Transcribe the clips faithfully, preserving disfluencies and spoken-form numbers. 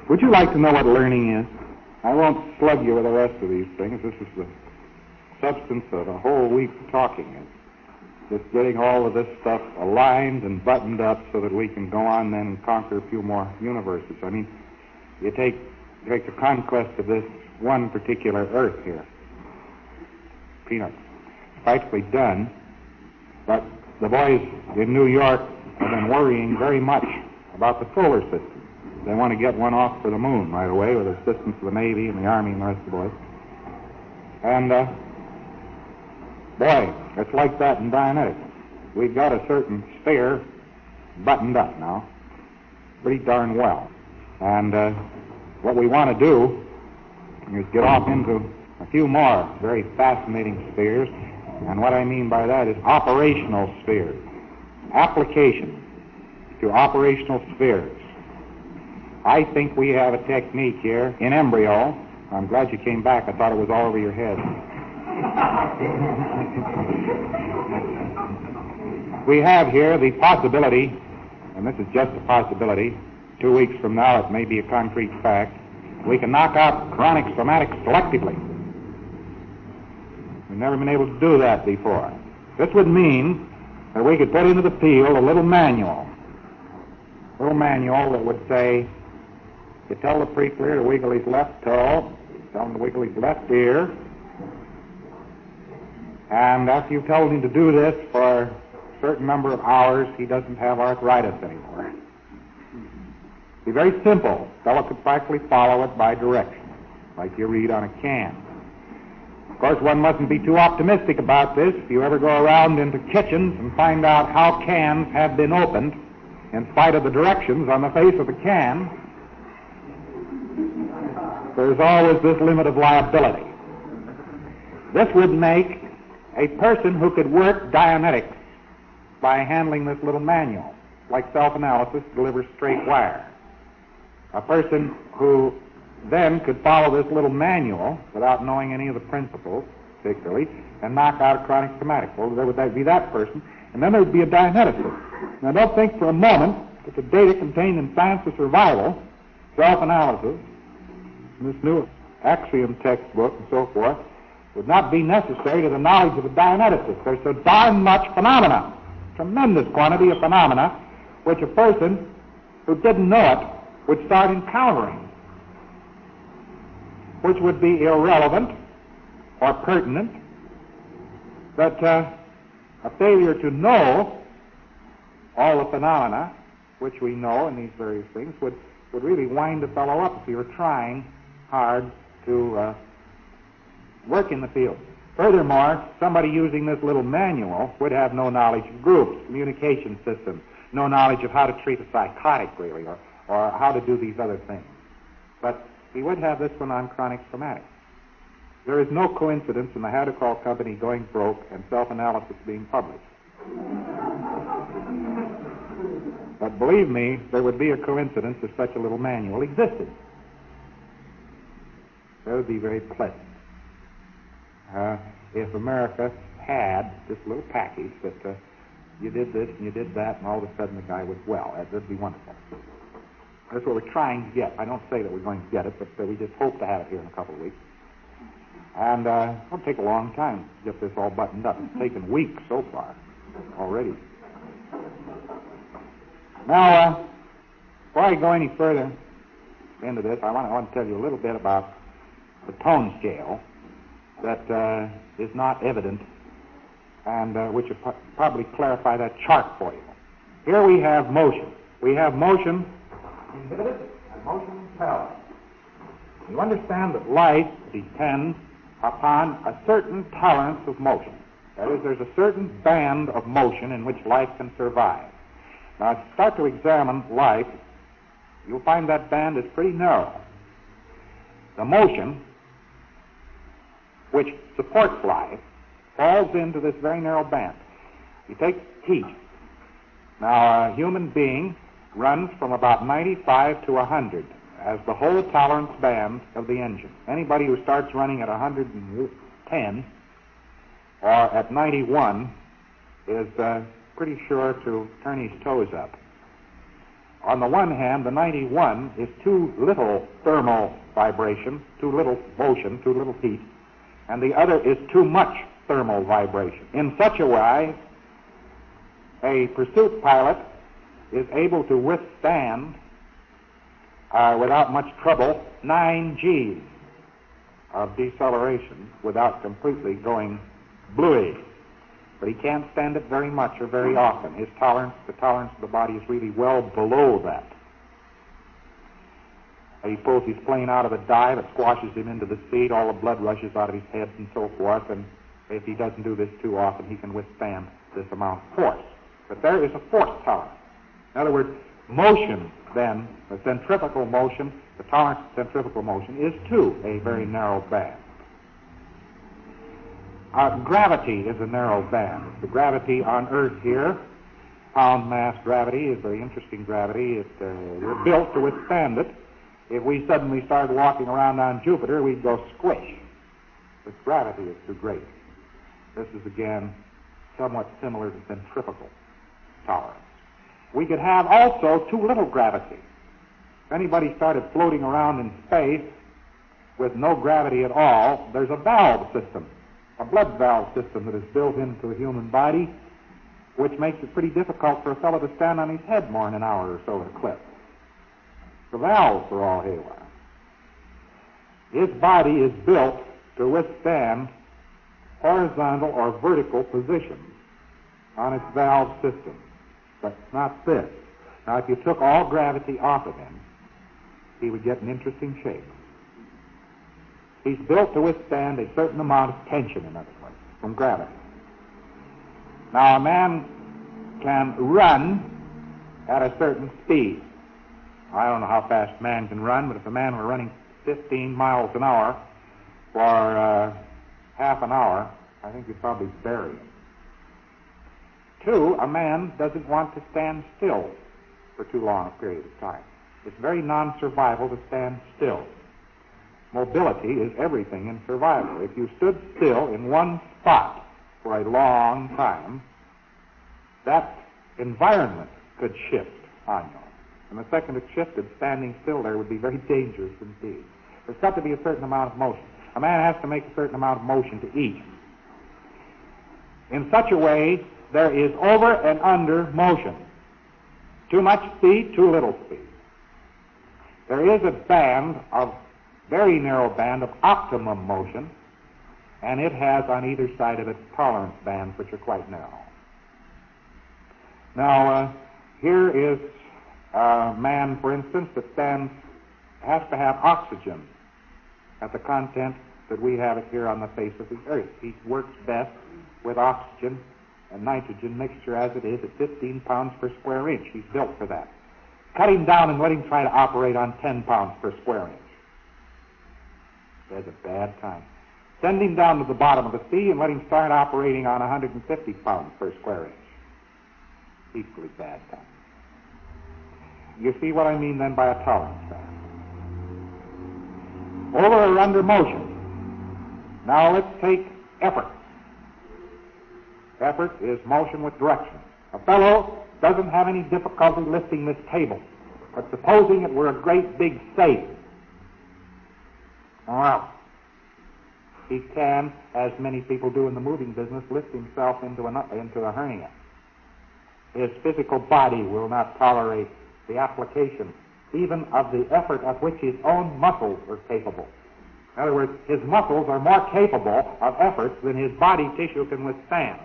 Would you like to know what learning is? I won't slug you with the rest of these things. This is the substance of a whole week's talking. It's just getting all of this stuff aligned and buttoned up so that we can go on then and conquer a few more universes. I mean, you take, you take the conquest of this one particular Earth here. Peanuts. It's practically done, but the boys in New York have been worrying very much about the solar system. They want to get one off for the moon right away with assistance of the Navy and the Army and the rest of the boys. And, uh, boy, it's like that in Dianetics. We've got a certain sphere buttoned up now, pretty darn well. And uh, what we want to do is get off into a few more very fascinating spheres. And what I mean by that is operational spheres. Application to operational spheres. I think we have a technique here in embryo. I'm glad you came back. I thought it was all over your head. We have here the possibility, and this is just a possibility, two weeks from now it may be a concrete fact, we can knock out chronic somatics selectively. We've never been able to do that before. This would mean that we could put into the field a little manual, a little manual that would say, you tell the pre-clear to wiggle his left toe, tell him to wiggle his left ear, and after you've told him to do this for a certain number of hours, he doesn't have arthritis anymore. It'd be very simple. The fellow could practically follow it by direction, like you read on a can. Of course, one mustn't be too optimistic about this. If you ever go around into kitchens and find out how cans have been opened, in spite of the directions on the face of the can, there's always this limit of liability. This would make a person who could work Dianetics by handling this little manual, like self-analysis, delivers straight wire. A person who then could follow this little manual without knowing any of the principles, particularly, and knock out a chronic somatic. Well, there would be that person, and then there would be a Dianeticist. Now, don't think for a moment that the data contained in Science of Survival, self-analysis, this new Axiom textbook and so forth, would not be necessary to the knowledge of the Dianeticist. There's so darn much phenomena, tremendous quantity of phenomena, which a person who didn't know it would start encountering, which would be irrelevant or pertinent, that uh, a failure to know all the phenomena which we know in these various things would, would really wind a fellow up if he were trying hard to uh, work in the field. Furthermore, somebody using this little manual would have no knowledge of groups, communication systems, no knowledge of how to treat a psychotic, really, or, or how to do these other things. But he would have this one on chronic somatics. There is no coincidence in the Hadacol Company going broke and self-analysis being published. But believe me, there would be a coincidence if such a little manual existed. That would be very pleasant. Uh, if America had this little package that uh, you did this and you did that and all of a sudden the guy was well, that would be wonderful. That's what we're trying to get. I don't say that we're going to get it, but uh, we just hope to have it here in a couple of weeks. And uh, it'll take a long time to get this all buttoned up. It's taken weeks so far already. Now, uh, before I go any further into this, I want, I want to tell you a little bit about the tone scale that uh, is not evident and uh, which will pro- probably clarify that chart for you. Here we have motion. We have motion inhibited and motion impelled. You understand that life depends upon a certain tolerance of motion. That is, there's a certain band of motion in which life can survive. Now, if you start to examine life, you'll find that band is pretty narrow. The motion which supports life falls into this very narrow band. You take heat. Now, a human being runs from about ninety-five to one hundred as the whole tolerance band of the engine. Anybody who starts running at one hundred ten or at ninety-one is uh, pretty sure to turn his toes up. On the one hand, the ninety-one is too little thermal vibration, too little motion, too little heat, and the other is too much thermal vibration. In such a way, a pursuit pilot is able to withstand, uh, without much trouble, nine G's of deceleration without completely going bluey. But he can't stand it very much or very often. His tolerance, the tolerance of the body is really well below that. He pulls his plane out of a dive, it squashes him into the seat, all the blood rushes out of his head and so forth, and if he doesn't do this too often, he can withstand this amount of force. But there is a force tolerance. In other words, motion, then, the centrifugal motion, the tolerance of centrifugal motion, is too a very narrow band. Uh, gravity is a narrow band. The gravity on Earth here, pound mass gravity, is very interesting gravity. It, uh, we're built to withstand it. If we suddenly started walking around on Jupiter, we'd go squish. But gravity is too great. This is, again, somewhat similar to centrifugal tolerance. We could have also too little gravity. If anybody started floating around in space with no gravity at all, there's a valve system, a blood valve system that is built into a human body, which makes it pretty difficult for a fellow to stand on his head more than an hour or so at a clip. The valves are all haywire. His body is built to withstand horizontal or vertical positions on its valve system, but not this. Now, if you took all gravity off of him, he would get an interesting shape. He's built to withstand a certain amount of tension, in other words, from gravity. Now, a man can run at a certain speed. I don't know how fast a man can run, but if a man were running fifteen miles an hour for uh, half an hour, I think you'd probably bury him. Two, a man doesn't want to stand still for too long a period of time. It's very non-survival to stand still. Mobility is everything in survival. If you stood still in one spot for a long time, that environment could shift on you. And the second it shifted, standing still there would be very dangerous indeed. There's got to be a certain amount of motion. A man has to make a certain amount of motion to eat. In such a way, there is over and under motion. Too much speed, too little speed. There is a band of, very narrow band of optimum motion, and it has on either side of it tolerance bands which are quite narrow. Now, uh, here is a man, for instance, that stands, has to have oxygen at the content that we have it here on the face of the earth. He works best with oxygen and nitrogen mixture as it is at fifteen pounds per square inch. He's built for that. Cut him down and let him try to operate on ten pounds per square inch. There's a bad time. Send him down to the bottom of the sea and let him start operating on one hundred fifty pounds per square inch. Equally bad time. You see what I mean then by a tolerance band. Over or under motion. Now let's take effort. Effort is motion with direction. A fellow doesn't have any difficulty lifting this table, but supposing it were a great big safe, well, he can, as many people do in the moving business, lift himself into, an, into a hernia. His physical body will not tolerate the application even of the effort of which his own muscles are capable. In other words, his muscles are more capable of efforts than his body tissue can withstand.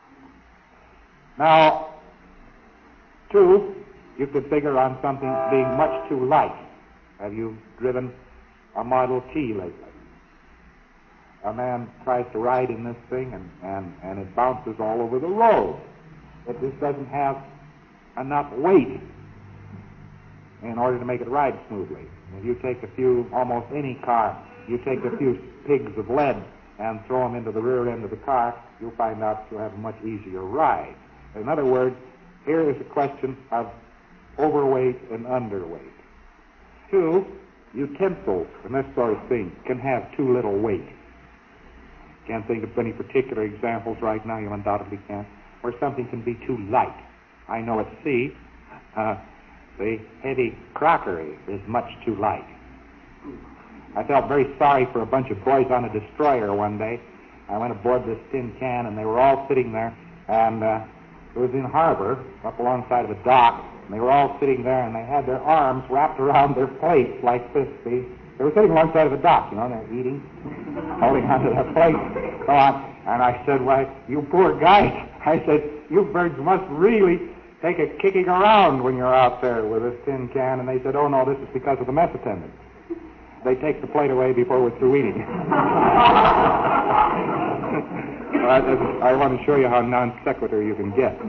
Now, two, you could figure on something being much too light. Have you driven a Model T lately? A man tries to ride in this thing and, and, and it bounces all over the road. It just doesn't have enough weight in order to make it ride smoothly. If you take a few, almost any car, you take a few pigs of lead and throw them into the rear end of the car, you'll find out you'll have a much easier ride. In other words, here is a question of overweight and underweight. Two, utensils and this sort of thing can have too little weight. Can't think of any particular examples right now, you undoubtedly can't, where something can be too light. I know at sea, uh, the heavy crockery is much too light. I felt very sorry for a bunch of boys on a destroyer one day. I went aboard this tin can, and they were all sitting there, and uh, it was in harbor, up alongside of the dock, and they were all sitting there, and they had their arms wrapped around their plates like this. They, they were sitting alongside of the dock, you know, and they're eating, holding onto their plates, so on. And I said, why, you poor guys, I said, you birds must really take a kicking around when you're out there with this tin can. And they said, oh, no, this is because of the mess attendants. They take the plate away before we're through eating. I, I want to show you how non sequitur you can get.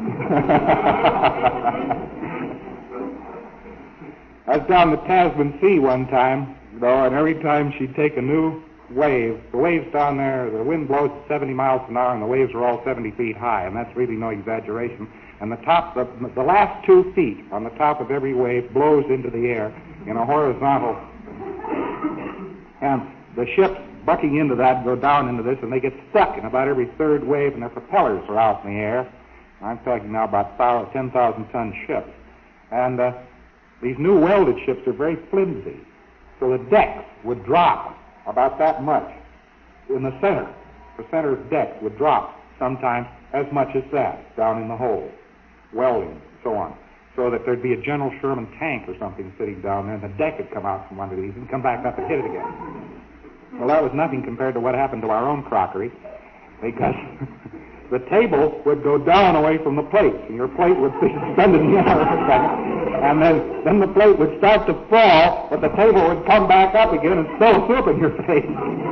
I was down the Tasman Sea one time, though, and every time she'd take a new wave, the waves down there, the wind blows seventy miles an hour, and the waves are all seventy feet high, and that's really no exaggeration. And the top, the, the last two feet on the top of every wave blows into the air in a horizontal, and the ships bucking into that go down into this, and they get stuck in about every third wave, and their propellers are out in the air. I'm talking now about ten thousand ton ships. And uh, these new welded ships are very flimsy, so the decks would drop about that much in the center. The center of decks would drop sometimes as much as that down in the hole, welding, and so on, so that there'd be a General Sherman tank or something sitting down there, and the deck would come out from under these and come back up and hit it again. Well, that was nothing compared to what happened to our own crockery, because the table would go down away from the plate, and your plate would be suspended in the air for a second, and then, then the plate would start to fall, but the table would come back up again and throw soup in your face.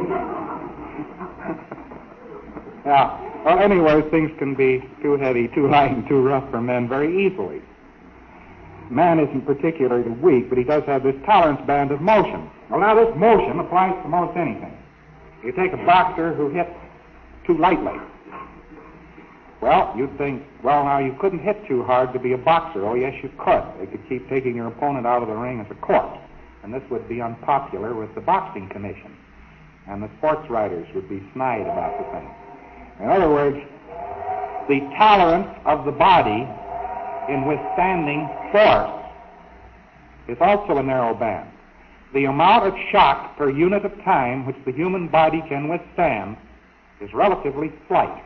Yeah. Well, anyway, things can be too heavy, too light, and too rough for men very easily. Man isn't particularly weak, but he does have this tolerance band of motion. Well, now this motion applies to most anything. You take a boxer who hits too lightly. Well, you'd think, well, now you couldn't hit too hard to be a boxer. Oh, yes, you could. They could keep taking your opponent out of the ring as a corpse. And this would be unpopular with the boxing commission. And the sports writers would be snide about the thing. In other words, the tolerance of the body in withstanding force is also a narrow band. The amount of shock per unit of time which the human body can withstand is relatively slight.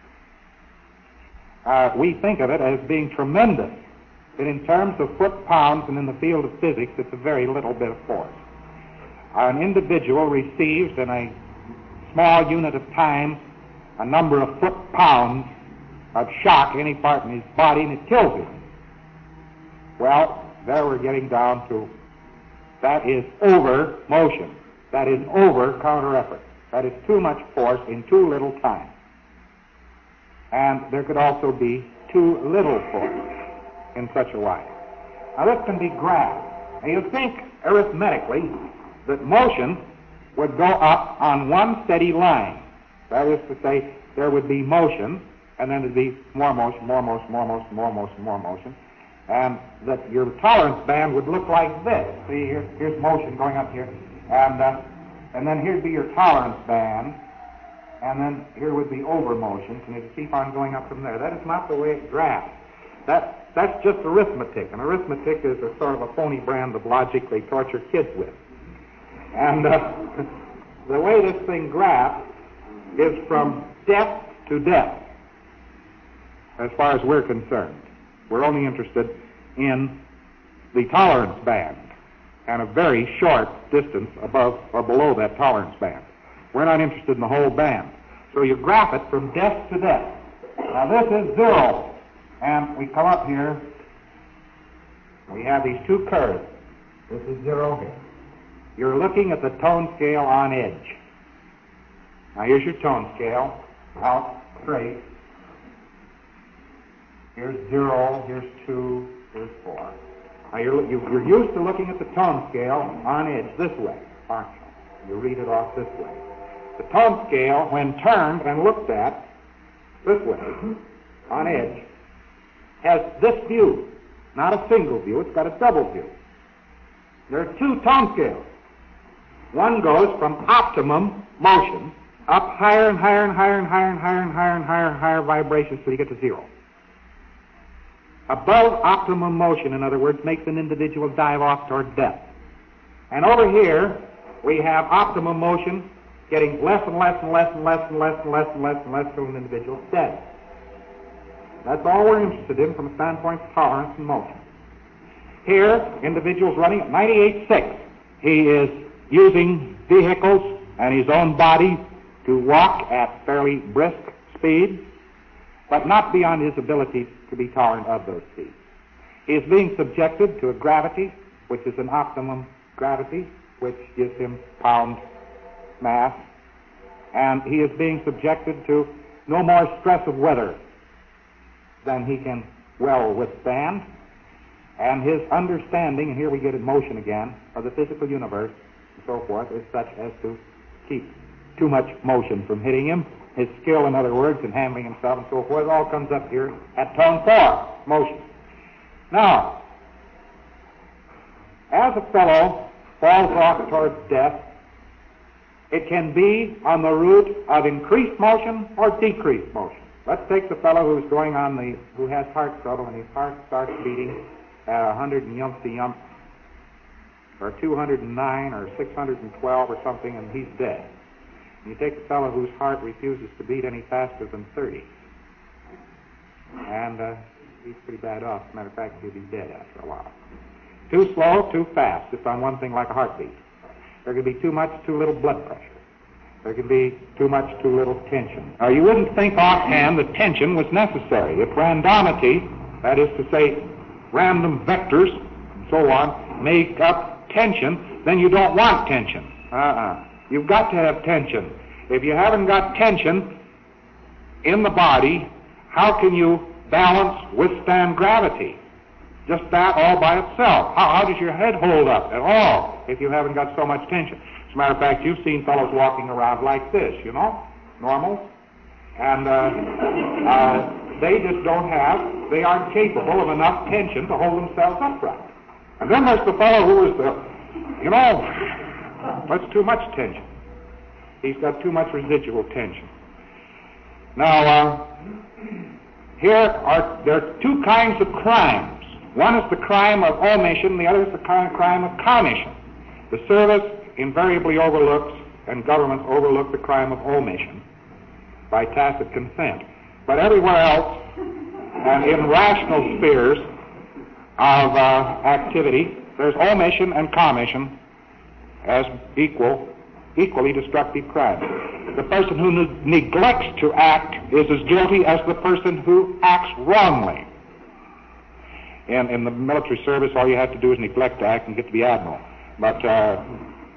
Uh, we think of it as being tremendous, but in terms of foot-pounds and in the field of physics, it's a very little bit of force. An individual receives in a small unit of time a number of foot-pounds of shock, any part in his body, and it kills him. Well, there we're getting down to, that is over motion. That is over counter-effort. That is too much force in too little time. And there could also be too little force in such a way. Now, this can be grasped. And you think, arithmetically, that motion would go up on one steady line. That is to say, there would be motion, and then there'd be more motion, more motion, more motion, more motion, more motion, and that your tolerance band would look like this. See, here, here's motion going up here, and uh, and then here'd be your tolerance band, and then here would be over motion, and it'd keep on going up from there. That is not the way it graphs. That, that's just arithmetic, and arithmetic is a sort of a phony brand of logic they torture kids with. And uh, the way this thing graphs is from depth to depth, as far as we're concerned. We're only interested in the tolerance band and a very short distance above or below that tolerance band. We're not interested in the whole band. So you graph it from depth to depth. Now this is zero, and we come up here, we have these two curves. This is zero here. You're looking at the tone scale on edge. Now here's your tone scale, out straight. Here's zero, here's two, here's four. Now you're, you're used to looking at the tone scale on edge this way, aren't you? You read it off this way. The tone scale, when turned and looked at this way, on edge, has this view. Not a single view, it's got a double view. There are two tone scales. One goes from optimum motion up higher and higher and higher and higher and higher and higher and higher and higher vibrations till you get to zero. above optimum motion, in other words, makes an individual dive off toward death. And over here, we have optimum motion getting less and less and less and less and less and less and less and less till an individual's dead. That's all we're interested in from a standpoint of tolerance and motion. Here, individuals running at ninety-eight point six. He is using vehicles and his own body to walk at fairly brisk speeds, but not beyond his ability to be tolerant of those speeds. He is being subjected to a gravity, which is an optimum gravity, which gives him pound mass, and he is being subjected to no more stress of weather than he can well withstand, and his understanding, and here we get in motion again, of the physical universe and so forth, is such as to keep too much motion from hitting him. His skill, in other words, in handling himself and so forth, all comes up here at tone four, motion. Now, as a fellow falls off towards death, it can be on the route of increased motion or decreased motion. Let's take the fellow who's going on the, who has heart trouble and his heart starts beating at one hundred and yump to yump, or two hundred nine or six hundred twelve or something, and he's dead. And you take the fellow whose heart refuses to beat any faster than thirty, and uh, he's pretty bad off. As a matter of fact, he'll be dead after a while. Too slow, too fast, just on one thing like a heartbeat. There can be too much, too little blood pressure. There can be too much, too little tension. Now, you wouldn't think offhand that tension was necessary. If randomity, that is to say, random vectors and so on, make up tension, then you don't want tension. Uh-uh. You've got to have tension. If you haven't got tension in the body, how can you balance, withstand gravity? Just that all by itself. How, how does your head hold up at all if you haven't got so much tension? As a matter of fact, you've seen fellows walking around like this, you know, normal, and uh, uh, they just don't have, they aren't capable of enough tension to hold themselves upright. And then there's the fellow who is the, you know, that's too much tension. He's got too much residual tension. Now, uh, here are, there are two kinds of crimes. One is the crime of omission, the other is the crime of commission. The service invariably overlooks, and governments overlook, the crime of omission by tacit consent. But everywhere else, and in rational spheres of uh, activity, there's omission and commission as equal, equally destructive crimes. The person who ne- neglects to act is as guilty as the person who acts wrongly. In, in the military service, all you have to do is neglect to act and get to be admiral. But uh,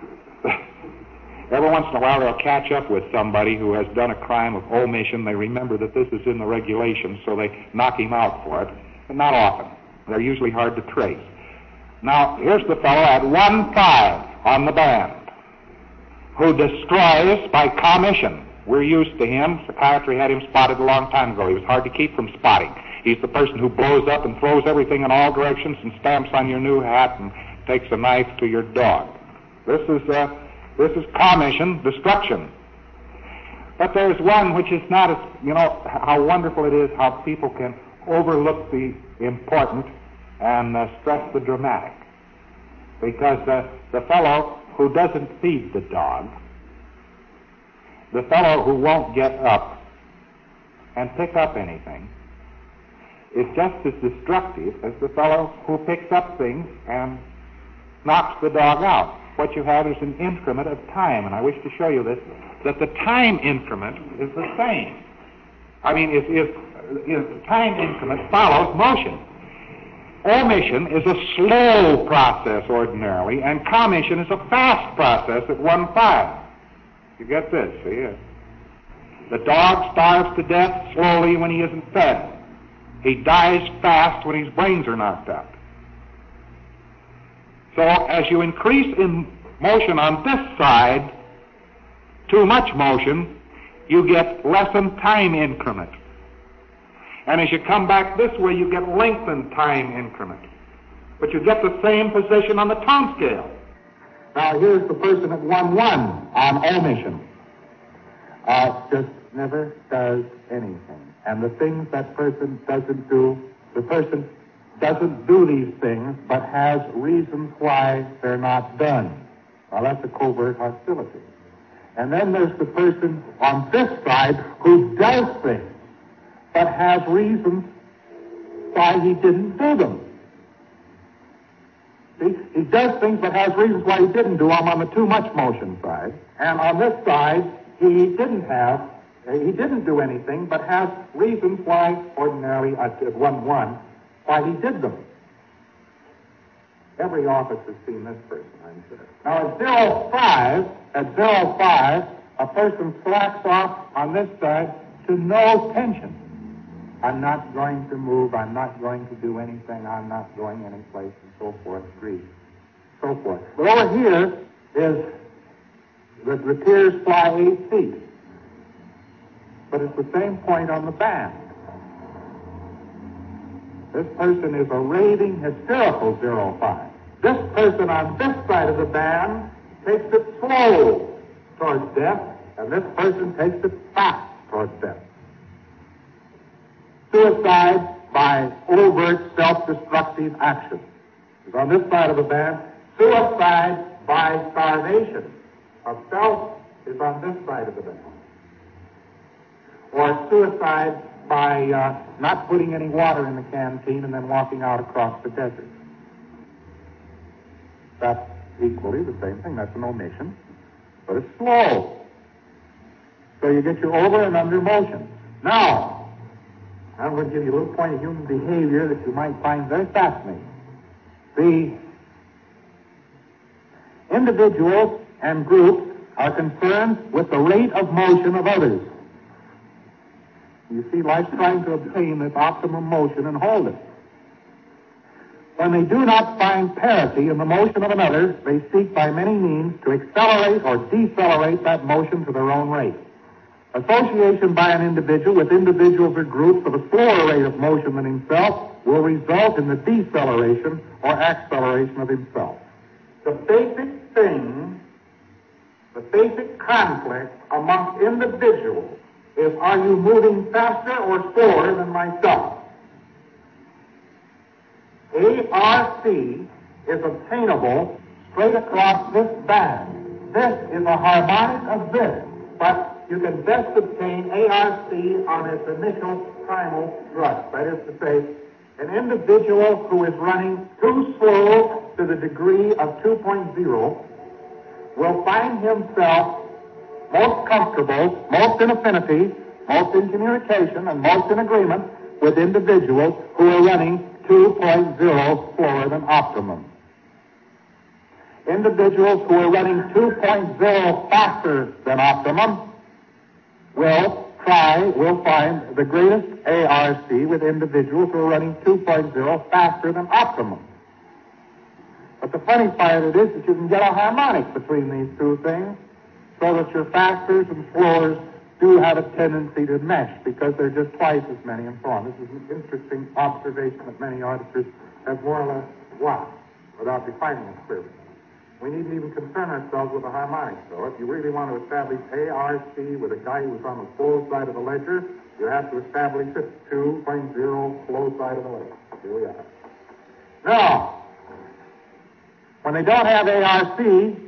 every once in a while they'll catch up with somebody who has done a crime of omission. They remember that this is in the regulations, so they knock him out for it. But not often. They're usually hard to trace. Now, here's the fellow at one five on the band who destroys by commission. We're used to him. Psychiatry had him spotted a long time ago. He was hard to keep from spotting. He's the person who blows up and throws everything in all directions and stamps on your new hat and takes a knife to your dog. This is uh, this is commission, destruction. But there's one which is not as, you know, how wonderful it is how people can overlook the important and uh, stress the dramatic. Because uh, the fellow who doesn't feed the dog, the fellow who won't get up and pick up anything, is just as destructive as the fellow who picks up things and knocks the dog out. What you have is an increment of time, and I wish to show you this, that the time increment is the same. I mean, if, if, if time increment follows motion. Omission is a slow process ordinarily, and commission is a fast process at one five. You get this, see? The dog starves to death slowly when he isn't fed. He dies fast when his brains are knocked out. So as you increase in motion on this side, too much motion, you get lessened time increment. And as you come back this way, you get lengthened time increment. But you get the same position on the tone scale. Now here's the person at one one on omission. Uh, just never does anything. And the things that person doesn't do, the person doesn't do these things, but has reasons why they're not done. Well, that's a covert hostility. And then there's the person on this side who does things, but has reasons why he didn't do them. See, he does things, but has reasons why he didn't do them on the too much motion side. And on this side, he didn't have, he didn't do anything, but has reasons why, ordinarily at one one, why he did them. Every office has seen this person, I'm sure. Now, at zero five, at zero five, a person slacks off on this side to no tension. I'm not going to move, I'm not going to do anything, I'm not going anyplace, and so forth, agree, so forth. But over here is the, the tears fly eight feet. But it's the same point on the band. This person is a raving, hysterical zero five. This person on this side of the band takes it slow towards death, and this person takes it fast towards death. Suicide by overt self-destructive action is on this side of the band. Suicide by starvation of self is on this side of the band. Or suicide by uh, not putting any water in the canteen and then walking out across the desert. That's equally the same thing. That's an omission, but it's slow. So you get your over and under motion. Now, I'm going to give you a little point of human behavior that you might find very fascinating. The individuals and groups are concerned with the rate of motion of others. You see, life's trying to obtain this optimum motion and hold it. When they do not find parity in the motion of another, they seek by many means to accelerate or decelerate that motion to their own rate. Association by an individual with individuals or groups of a slower rate of motion than himself will result in the deceleration or acceleration of himself. The basic thing, the basic conflict amongst individuals is, are you moving faster or slower than myself? A R C is obtainable straight across this band. This is a harmonic of this, but you can best obtain A R C on its initial primal thrust. That is to say, an individual who is running too slow to the degree of two point oh will find himself most comfortable, most in affinity, most in communication, and most in agreement with individuals who are running two point oh slower than optimum. Individuals who are running two point oh faster than optimum will try, will find the greatest A R C with individuals who are running two point oh faster than optimum. But the funny part of it is that you can get a harmonic between these two things, so that your fasters and slowers do have a tendency to mesh because they're just twice as many and so on. This is an interesting observation that many auditors have more or less watched without defining it clearly. We needn't even concern ourselves with the harmonics, though. If you really want to establish A R C with a guy who's on the slow side of the ledger, you have to establish it two point oh slow side of the ledger. Here we are. Now, when they don't have A R C,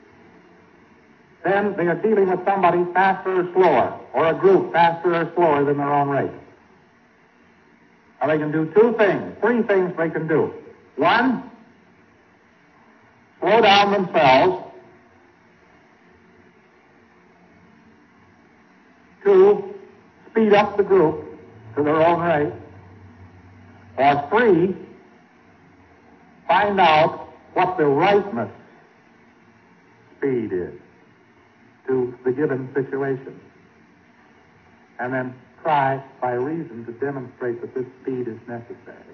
then they are dealing with somebody faster or slower, or a group faster or slower than their own rate. Now, they can do two things, three things they can do. One, slow down themselves. Two, speed up the group to their own rate. Or three, find out what the rightness speed is to the given situation. And then try, by reason, to demonstrate that this speed is necessary.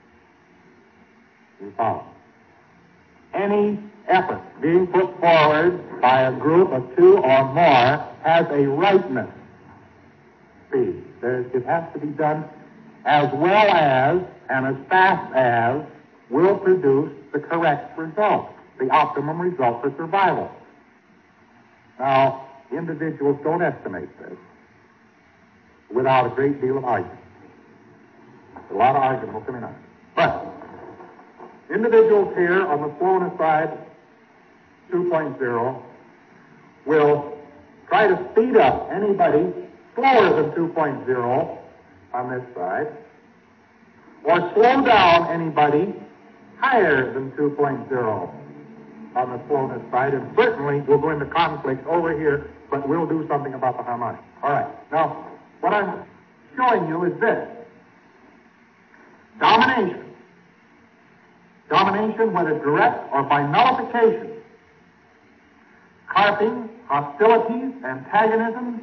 You follow? Any effort being put forward by a group of two or more has a rightness speed. There's, it has to be done as well as and as fast as will produce the correct result, the optimum result for survival. Now, individuals don't estimate this without a great deal of argument. A lot of argument will come in on it. But individuals here on the slowness side, two point oh, will try to speed up anybody slower than two point oh on this side, or slow down anybody higher than two point oh on the slowness side, and certainly we'll go into conflict over here, but we'll do something about the harmonic. All right. Now, what I'm showing you is this. Domination. Domination, whether direct or by nullification. Carping, hostilities, antagonisms,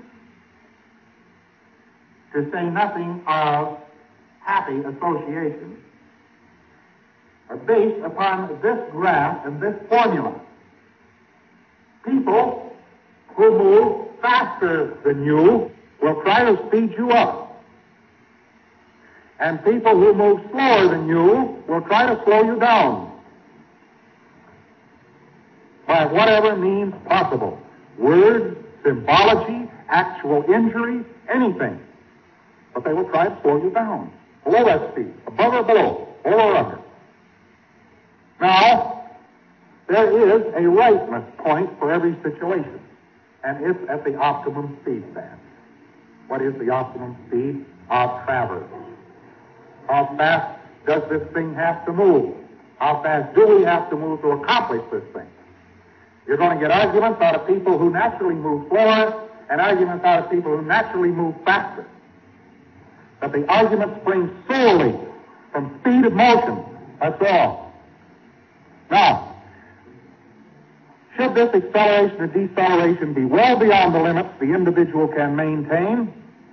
to say nothing of happy association, are based upon this graph and this formula. People who move faster than you will try to speed you up. And people who move slower than you will try to slow you down by whatever means possible. Words, symbology, actual injury, anything. But they will try to slow you down. Below that speed, above or below, over or under. Now, there is a rightness point for every situation, and it's at the optimum speed band. What is the optimum speed of traverse? How fast does this thing have to move? How fast do we have to move to accomplish this thing? You're going to get arguments out of people who naturally move slower and arguments out of people who naturally move faster. But the argument springs solely from speed of motion. That's all. Now, should this acceleration or deceleration be well beyond the limits the individual can maintain,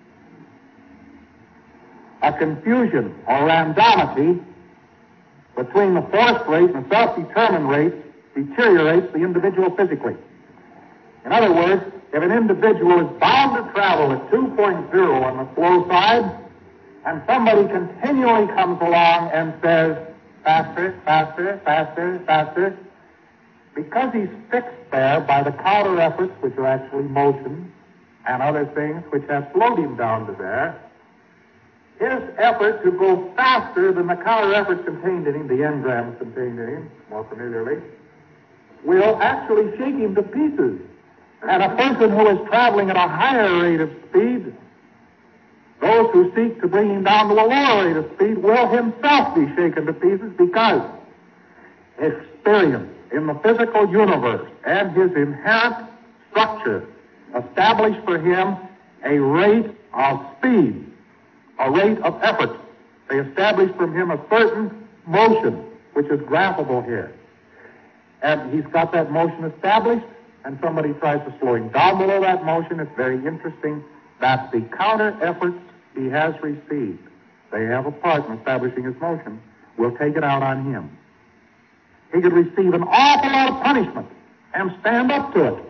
a confusion or randomity between the forced rate and the self-determined rate deteriorates the individual physically. In other words, if an individual is bound to travel at two point oh on the slow side, and somebody continually comes along and says, faster, faster, faster, faster, because he's fixed there by the counter efforts, which are actually motion, and other things which have slowed him down to there, his effort to go faster than the counter efforts contained in him, the engrams contained in him, more familiarly, will actually shake him to pieces. And a person who is traveling at a higher rate of speed, those who seek to bring him down to a lower rate of speed will himself be shaken to pieces, because experience in the physical universe and his inherent structure establish for him a rate of speed, a rate of effort. They establish from him a certain motion, which is graphable here. And he's got that motion established, and somebody tries to slow him down below that motion. It's very interesting that the counter efforts he has received, they have a part in establishing his motion, will take it out on him. He could receive an awful lot of punishment and stand up to it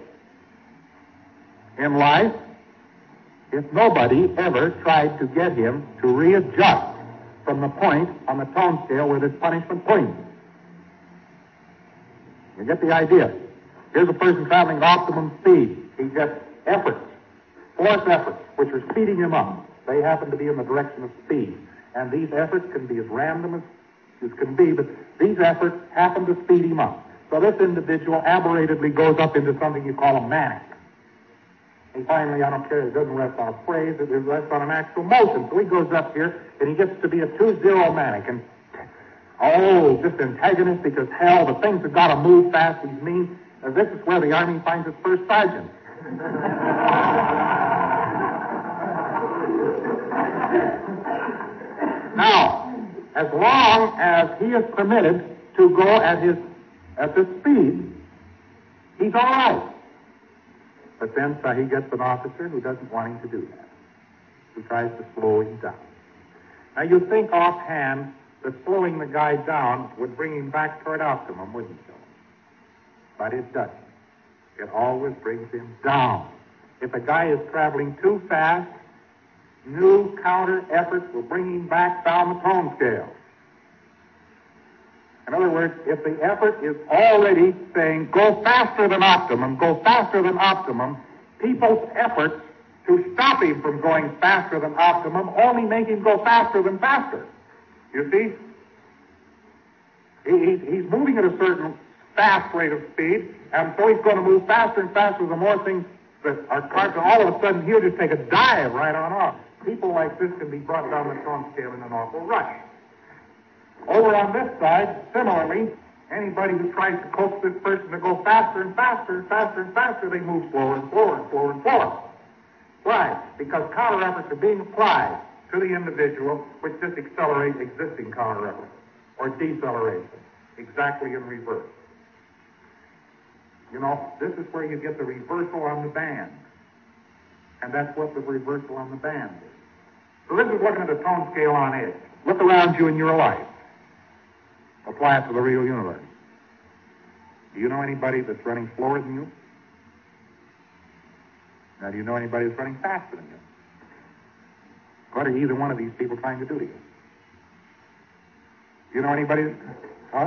in life if nobody ever tried to get him to readjust from the point on the tone scale where this punishment points. You get the idea. Here's a person traveling at optimum speed. He gets efforts, force efforts, which are speeding him up. They happen to be in the direction of speed. And these efforts can be as random as, as can be, but these efforts happen to speed him up. So this individual aberratedly goes up into something you call a manic. He finally, I don't care, it doesn't rest on a phrase, it rests on an actual motion. So he goes up here, and he gets to be a two-zero manic. And, oh, just antagonistic as hell. The things have got to move fast. He's mean. Uh, this is where the Army finds its first sergeant. Now, as long as he is permitted to go at his at this speed, he's all right. But then so he gets an officer who doesn't want him to do that, who tries to slow him down. Now, you'd think offhand that slowing the guy down would bring him back toward optimum, wouldn't you? But it doesn't. It always brings him down. If a guy is traveling too fast, new counter efforts will bring him back down the tone scale. In other words, if the effort is already saying, go faster than optimum, go faster than optimum, people's efforts to stop him from going faster than optimum only make him go faster than faster. You see? He, he, he's moving at a certain fast rate of speed, and so he's going to move faster and faster the more things that are caught, and all of a sudden he'll just take a dive right on off. People like this can be brought down the tone scale in an awful rush. Over on this side, similarly, anybody who tries to coax this person to go faster and faster and faster and faster, they move slower and slower and slower and slower. Why? Because counter efforts are being applied to the individual, which just accelerate existing counter efforts or decelerate them, exactly in reverse. You know, this is where you get the reversal on the band. And that's what the reversal on the band is. So this is looking at the tone scale on edge. Look around you in your life. Apply it to the real universe. Do you know anybody that's running slower than you? Now, do you know anybody that's running faster than you? What are either one of these people trying to do to you? Do you know anybody? Huh?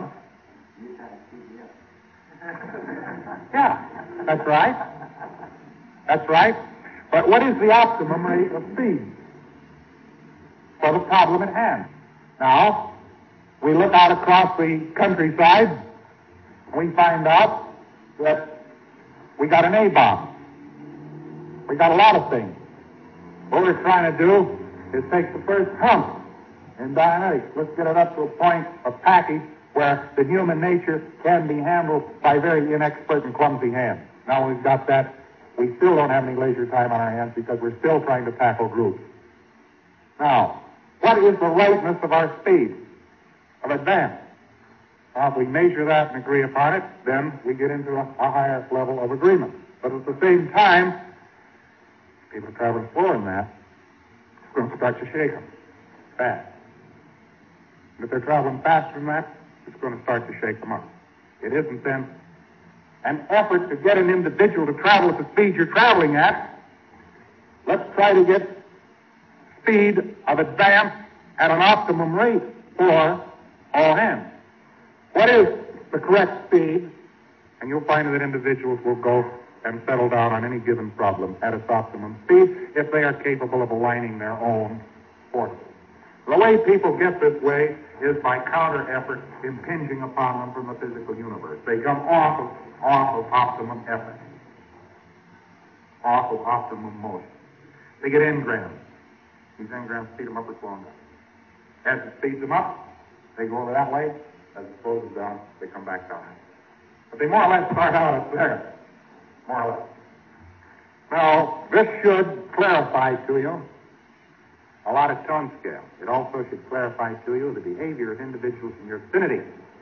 Yeah, that's right. That's right. But what is the optimum rate of speed for the problem at hand? Now, we look out across the countryside, and we find out that we got an A-bomb. We got a lot of things. What we're trying to do is take the first hump in Dianetics. Let's get it up to a point, a package, where the human nature can be handled by very inexpert and clumsy hands. Now we've got that. We still don't have any leisure time on our hands because we're still trying to tackle groups. Now, what is the rightness of our speed of advance? Now, if we measure that and agree upon it, then we get into a, a higher level of agreement. But at the same time, people traveling slower than that, it's going to start to shake them fast. And if they're traveling faster than that, it's going to start to shake them up. It isn't then an effort to get an individual to travel at the speed you're traveling at. Let's try to get speed of advance at an optimum rate for all hands. What is the correct speed? And you'll find that individuals will go and settle down on any given problem at its optimum speed if they are capable of aligning their own forces. The way people get this way is by counter-effort impinging upon them from the physical universe. They come off of, off of optimum effort, off of optimum motion. They get engrams. These engrams speed them up or slow them down. As it speeds them up, they go over that way. As it slows them down, they come back down. But they more or less start out at there, more or less. Now, this should clarify to you a lot of tone scale. It also should clarify to you the behavior of individuals in your vicinity.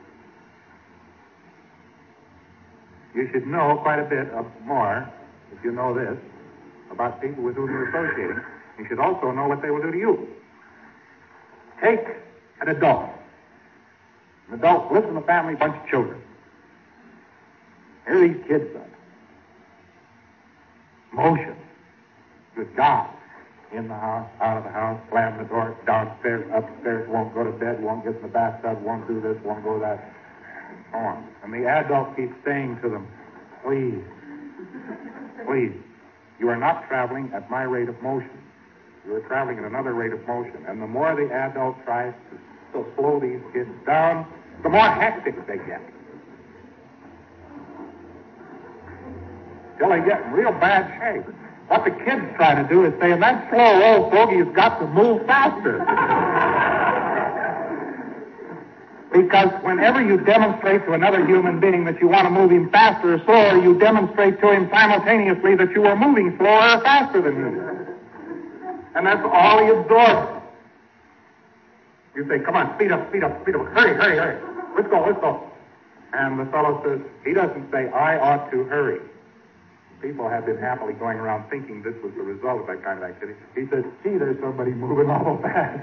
You should know quite a bit of more, if you know this, about people with whom you're associating. You should also know what they will do to you. Take an adult. An adult lives in a family, bunch of children. Here are these kids are. Motion. Good God. In the house, out of the house, slam the door, downstairs, upstairs, won't go to bed, won't get in the bathtub, won't do this, won't go that, so on. And the adult keeps saying to them, please, please, you are not traveling at my rate of motion. You are traveling at another rate of motion. And the more the adult tries to, to slow these kids down, the more hectic they get. Till they get in real bad shape. What the kid's trying to do is say, that slow old fogey has got to move faster. Because whenever you demonstrate to another human being that you want to move him faster or slower, you demonstrate to him simultaneously that you are moving slower or faster than him. And that's all he absorbs. You say, come on, speed up, speed up, speed up. Hurry, hurry, hurry. Let's go, let's go. And the fellow says, he doesn't say, I ought to hurry. People have been happily going around thinking this was the result of that kind of activity. He says, gee, there's somebody moving awful fast.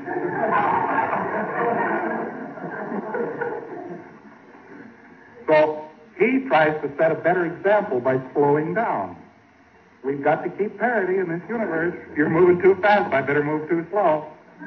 So he tries to set a better example by slowing down. We've got to keep parity in this universe. You're moving too fast. I better move too slow.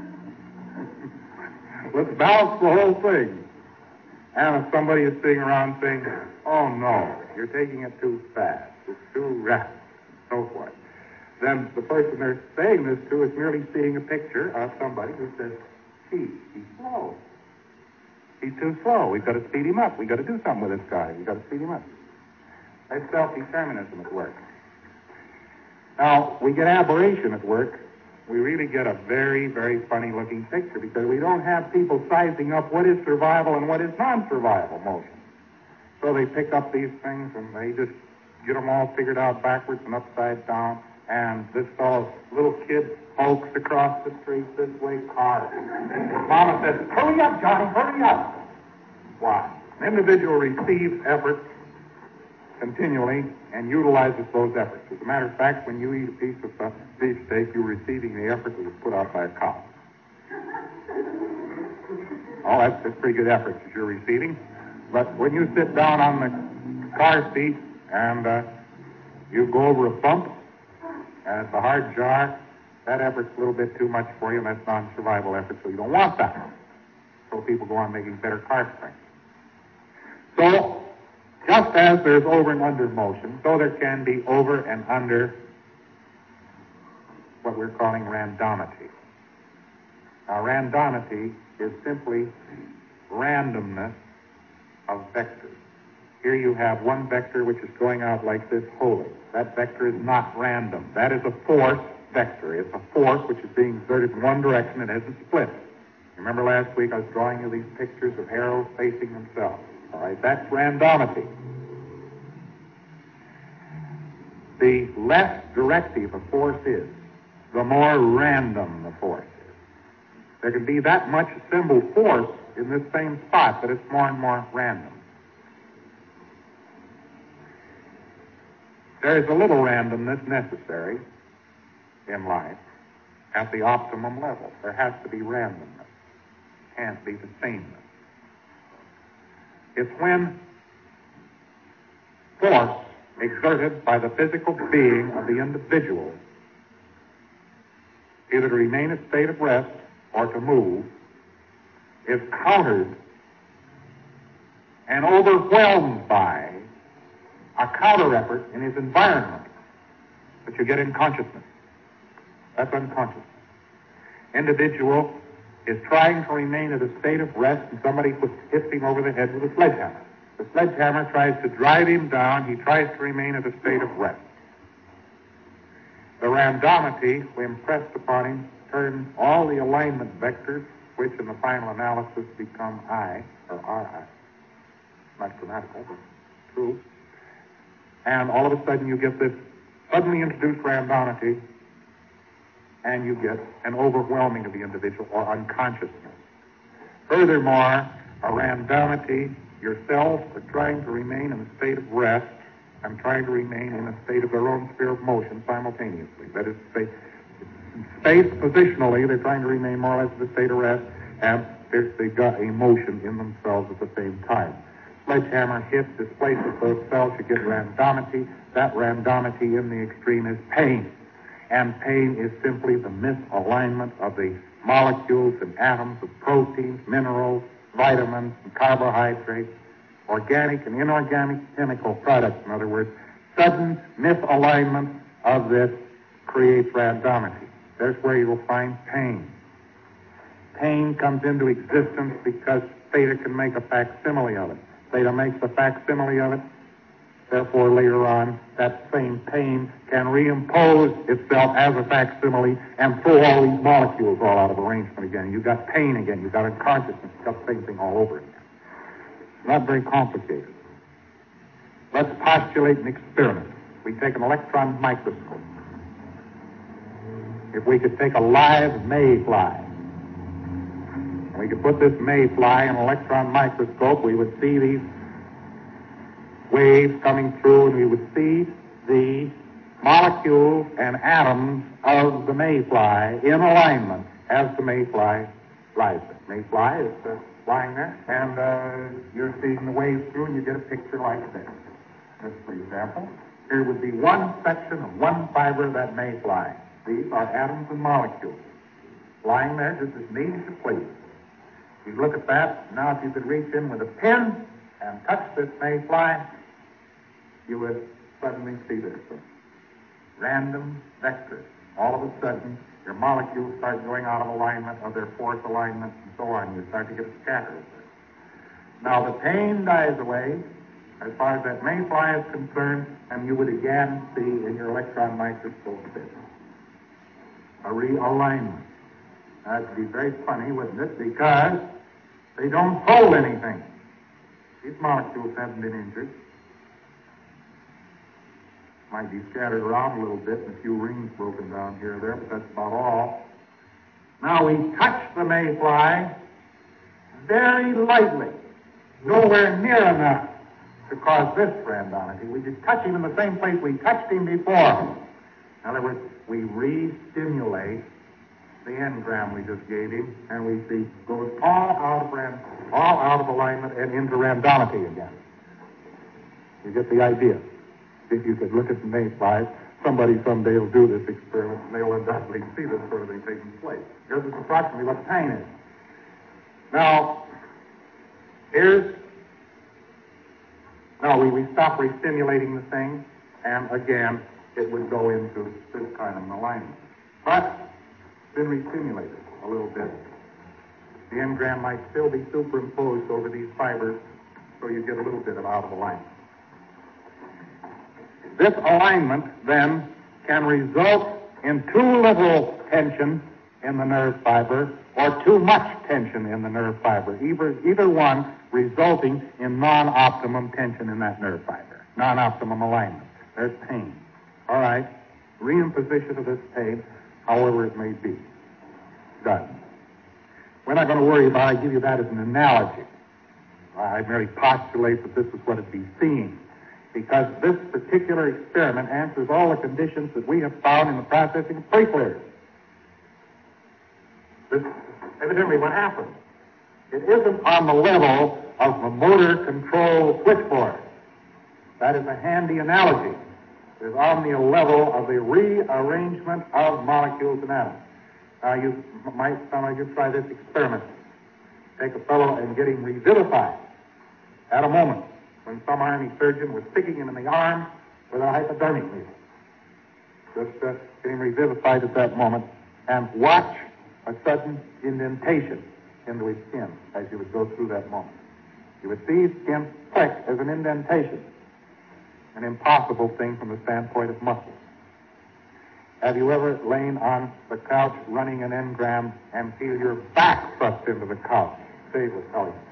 Let's balance the whole thing. And if somebody is sitting around saying, oh, no, you're taking it too fast. It's too rapid, so forth. Then the person they're saying this to is merely seeing a picture of somebody who says, gee, he's slow. He's too slow. We've got to speed him up. We've got to do something with this guy. We've got to speed him up. That's self-determinism at work. Now, we get aberration at work. We really get a very, very funny-looking picture because we don't have people sizing up what is survival and what is non-survival motion. So they pick up these things and they just get them all figured out backwards and upside down. And this fellow's little kid hulks across the street this way, car. Mama says, hurry up, Johnny, hurry up. Why? An individual receives effort continually and utilizes those efforts. As a matter of fact, when you eat a piece of uh, beef steak, you're receiving the effort that was put out by a cow. Oh, that's, that's pretty good effort that you're receiving. But when you sit down on the car seat and uh, you go over a bump, and it's a hard jar, that effort's a little bit too much for you, and that's non-survival effort, so you don't want that. So people go on making better car strength. So, just as there's over and under motion, so there can be over and under what we're calling randomity. Now, randomity is simply randomness of vectors. Here you have one vector which is going out like this wholly. That vector is not random. That is a force vector. It's a force which is being exerted in one direction and isn't split. Remember last week I was drawing you these pictures of arrows facing themselves. All right, that's randomity. The less directive a force is, the more random the force is. There can be that much assembled force in this same spot, but it's more and more random. There is a little randomness necessary in life at the optimum level. There has to be randomness. It can't be the sameness. It's when force exerted by the physical being of the individual, either to remain in a state of rest or to move, is countered and overwhelmed by a counter effort in his environment that you get in consciousness. That's unconsciousness. Individual is trying to remain in a state of rest and somebody hits him over the head with a sledgehammer. The sledgehammer tries to drive him down. He tries to remain in a state of rest. The randomity we impressed upon him turns all the alignment vectors, which in the final analysis become I, or R I. Not grammatical, but true. And all of a sudden you get this suddenly introduced randomity, and you get an overwhelming of the individual or unconsciousness. Furthermore, a randomity, yourself are trying to remain in a state of rest and trying to remain in a state of their own sphere of motion simultaneously. That is to say, space positionally, they're trying to remain more or less in a state of rest, and they've got a motion in themselves at the same time. Sledgehammer hits, displaces those cells, you get randomity. That randomity in the extreme is pain. And pain is simply the misalignment of the molecules and atoms of proteins, minerals, vitamins, and carbohydrates, organic and inorganic chemical products, in other words. Sudden misalignment of this creates randomity. There's where you will find pain. Pain comes into existence because theta can make a facsimile of it. Theta makes a facsimile of it. Therefore, later on, that same pain can reimpose itself as a facsimile and throw all these molecules all out of arrangement again. You've got pain again. You've got unconsciousness. You've got the same thing all over again. Not very complicated. Let's postulate an experiment. We take an electron microscope. If we could take a live mayfly, and we could put this mayfly in an electron microscope, we would see these waves coming through, and we would see the molecules and atoms of the mayfly in alignment as the mayfly flies there. Mayfly is uh, flying there, and uh, you're seeing the waves through, and you get a picture like this. This, for example, here would be one section of one fiber of that mayfly. These are atoms and molecules flying there just as neat as you please. You look at that. Now, if you could reach in with a pin and touch this mayfly, you would suddenly see this random vector. All of a sudden, your molecules start going out of alignment, of their force alignment, and so on. You start to get a scatter. Now, the pain dies away as far as that mayfly is concerned, and you would again see in your electron microscope this, a realignment. That'd be very funny, wouldn't it? Because they don't hold anything. These molecules haven't been injured. Might be scattered around a little bit and a few rings broken down here or there, but that's about all. Now we touch the mayfly very lightly, nowhere near enough to cause this randonity. We just touch him in the same place we touched him before. In other words, we re-stimulate the engram we just gave him, and we see goes all out of ran, all out of alignment and into randonity again. You get the idea. If you could look at the mayflies, somebody someday will do this experiment, and they'll undoubtedly see this sort of thing taking place. Here's approximately what pain is. Now, here's now we, we stop re-stimulating the thing, and again it would go into this kind of an alignment. But it's been re-stimulated a little bit. The engram might still be superimposed over these fibers, so you get a little bit of out of alignment. This alignment, then, can result in too little tension in the nerve fiber or too much tension in the nerve fiber, either, either one resulting in non-optimum tension in that nerve fiber, non-optimum alignment. There's pain. All right, reimposition of this pain, however it may be. Done. We're not going to worry about it. I give you that as an analogy. I merely postulate that this is what it'd be seeing, because this particular experiment answers all the conditions that we have found in the processing of pre-clears. This is evidently what happened. It isn't on the level of the motor control switchboard. That is a handy analogy. It is on the level of the rearrangement of molecules and atoms. Now, you might, some of you try this experiment. Take a fellow and get him revivified at a moment when some army surgeon was sticking him in the arm with a hypodermic needle. Just uh, get him revivified at that moment and watch a sudden indentation into his skin as you would go through that moment. You would see his skin click as an indentation, an impossible thing from the standpoint of muscles. Have you ever lain on the couch running an engram and feel your back thrust into the couch? Dave was telling you.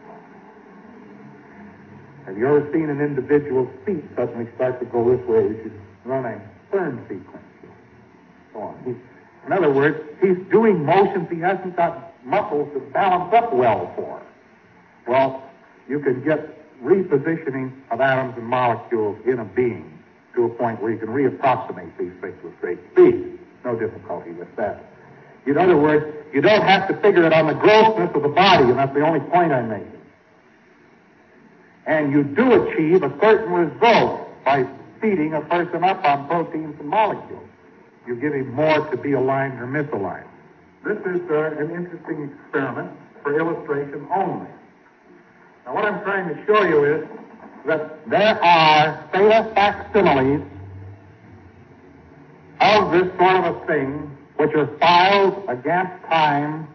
Have you ever seen an individual's feet suddenly start to go this way as you run a turn sequence? So on. He's, in other words, he's doing motions he hasn't got muscles to balance up well for. Well, you can get repositioning of atoms and molecules in a being to a point where you can reapproximate these things with great speed. No difficulty with that. In other words, you don't have to figure it on the grossness of the body, and that's the only point I'm making. And you do achieve a certain result by feeding a person up on proteins and molecules. You give him more to be aligned or misaligned. This is uh, an interesting experiment for illustration only. Now, what I'm trying to show you is that there are theta facsimiles of this sort of a thing which are filed against time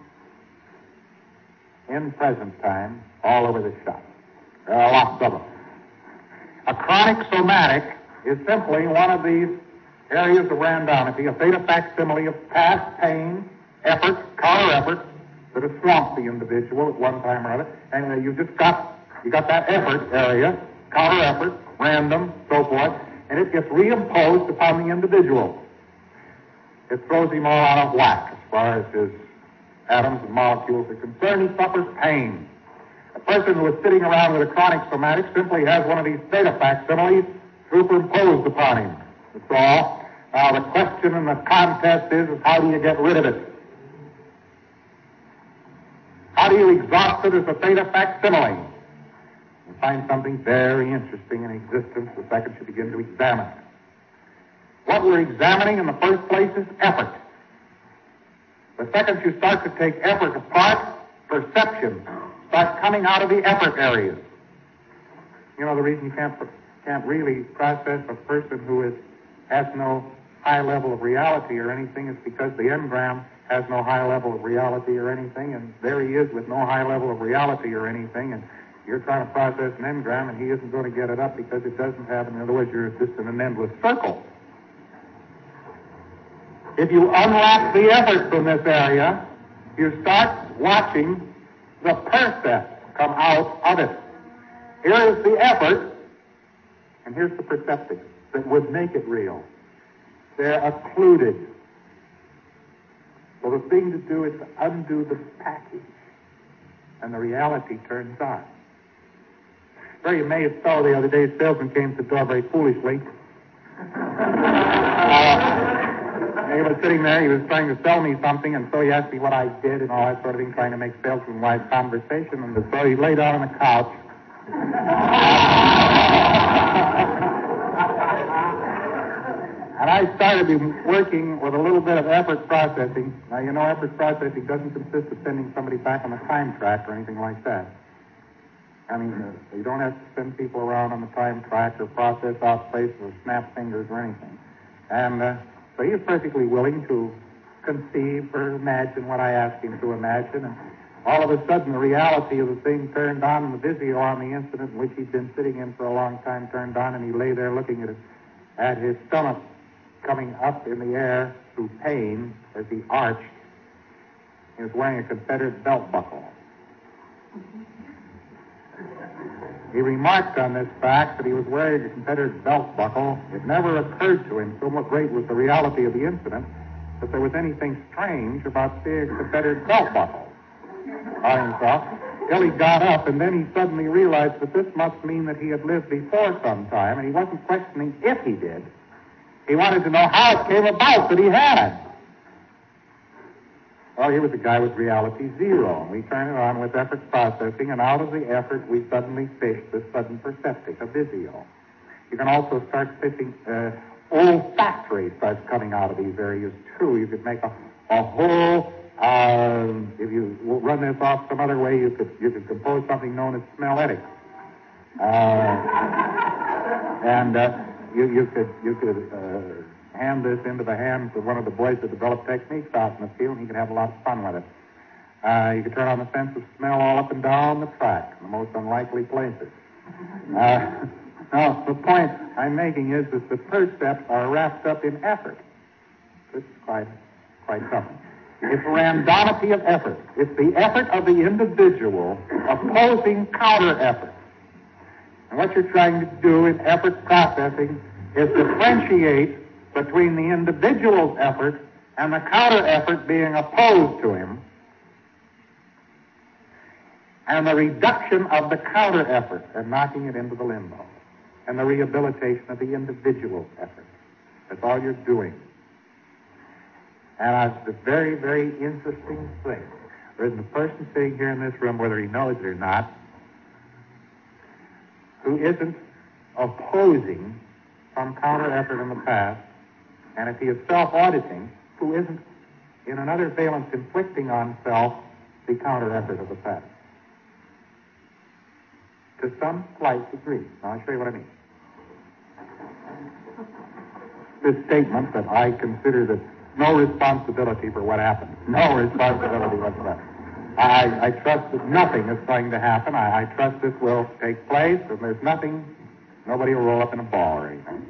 in present time all over the shop. There are lots of them. A chronic somatic is simply one of these areas of randonity, a theta facsimile of past pain, effort, counter-effort that has swamped the individual at one time or other, and uh, you just got you got that effort area, counter-effort, random, so forth, and it gets reimposed upon the individual. It throws him all out of whack as far as his atoms and molecules are concerned. He suffers pain. A person who is sitting around with a chronic somatic simply has one of these theta facsimiles superimposed upon him. That's all. Now, the question and the contest is, is how do you get rid of it? How do you exhaust it as a theta facsimile? You find something very interesting in existence the second you begin to examine it. What we're examining in the first place is effort. The second you start to take effort apart, perception starts coming out of the effort areas. You know, the reason you can't can't really process a person who is has no high level of reality or anything is because the engram has no high level of reality or anything, and there he is with no high level of reality or anything, and You're trying to process an engram, and he isn't going to get it up because it doesn't have, in other words, you're just in an endless circle. If you unlock the effort from this area, you start watching the percept come out of it. Here is the effort, and here's the perceptive that would make it real. They're occluded. So the thing to do is to undo the package, and the reality turns on. Very amazed fellow the other day, a salesman came to the door very foolishly. uh, he was sitting there, he was trying to sell me something, and so he asked me what I did and all that sort of thing, trying to make salesman-wide conversation, and so he lay down on the couch. And I started working with a little bit of effort processing. Now, you know, effort processing doesn't consist of sending somebody back on the time track or anything like that. I mean, uh, you don't have to send people around on the time track or process out places or snap fingers or anything. And uh, so he was perfectly willing to conceive or imagine what I asked him to imagine. And all of a sudden, the reality of the thing turned on, and the Vizio on the incident in which he'd been sitting in for a long time turned on, and he lay there looking at, it, at his stomach coming up in the air through pain as he arched. He was wearing a Confederate belt buckle. He remarked on this fact that he was wearing a Confederate belt buckle. It never occurred to him, so great was the reality of the incident, that there was anything strange about seeing a Confederate belt buckle on himself. Till he got up, and then he suddenly realized that this must mean that he had lived before some time, and he wasn't questioning if he did. He wanted to know how it came about that he had. Well, here was a guy with reality zero, and we turn it on with effort processing, and out of the effort, we suddenly fish the sudden perceptic, a Vizio. You can also start fishing, uh, olfactory starts coming out of these areas, too. You could make a, a whole, uh, if you run this off some other way, you could, you could compose something known as smelletic. Uh, and, uh, You, you could you could uh, hand this into the hands of one of the boys that develop techniques out in the field, and he could have a lot of fun with it. Uh, you could turn on the sense of smell all up and down the track, in the most unlikely places. Uh, now, the point I'm making is that the percepts are wrapped up in effort. This is quite, quite something. It's randomity of effort. It's the effort of the individual opposing counter-effort. And what you're trying to do in effort processing is differentiate between the individual's effort and the counter-effort being opposed to him, and the reduction of the counter-effort and knocking it into the limbo, and the rehabilitation of the individual's effort. That's all you're doing. And it's a very, very interesting thing. There isn't a person sitting here in this room, whether he knows it or not, who isn't opposing some counter-effort in the past, and if he is self-auditing, who isn't in another valence inflicting on self the counter-effort of the past. To some slight degree. Now, I'll show you what I mean. This statement that I consider that no responsibility for what happened. No responsibility whatsoever. I, I trust that nothing is going to happen. I, I trust this will take place, and there's nothing, nobody will roll up in a ball or anything.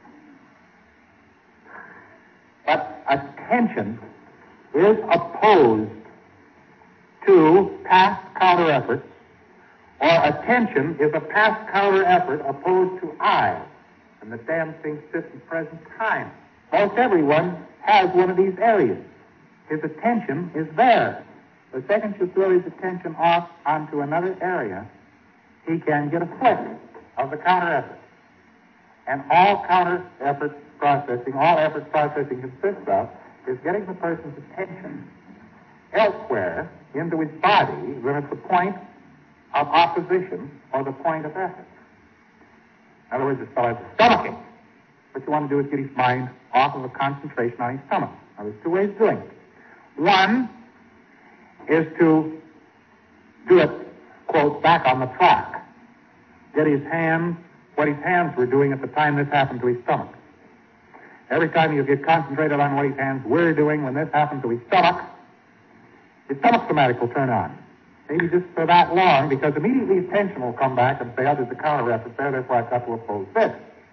But attention is opposed to past counter-efforts, or attention is a past counter-effort opposed to I, and the damn thing sits in present time. Most everyone has one of these areas. His attention is there. The second you throw his attention off onto another area, he can get a flick of the counter-effort. And all counter-effort processing, all effort processing consists of, is getting the person's attention elsewhere into his body than at the point of opposition or the point of effort. In other words, this fellow has a stomachache. What you want to do is get his mind off of a concentration on his stomach. Now, there's two ways of doing it. One is to do it, quote, back on the track. Get his hands, what his hands were doing at the time this happened to his stomach. Every time you get concentrated on what his hands were doing when this happened to his stomach, his stomach somatic will turn on. maybe just for that long, because immediately attention will come back and say, oh, there's a counter-effort there, therefore I've got to oppose this.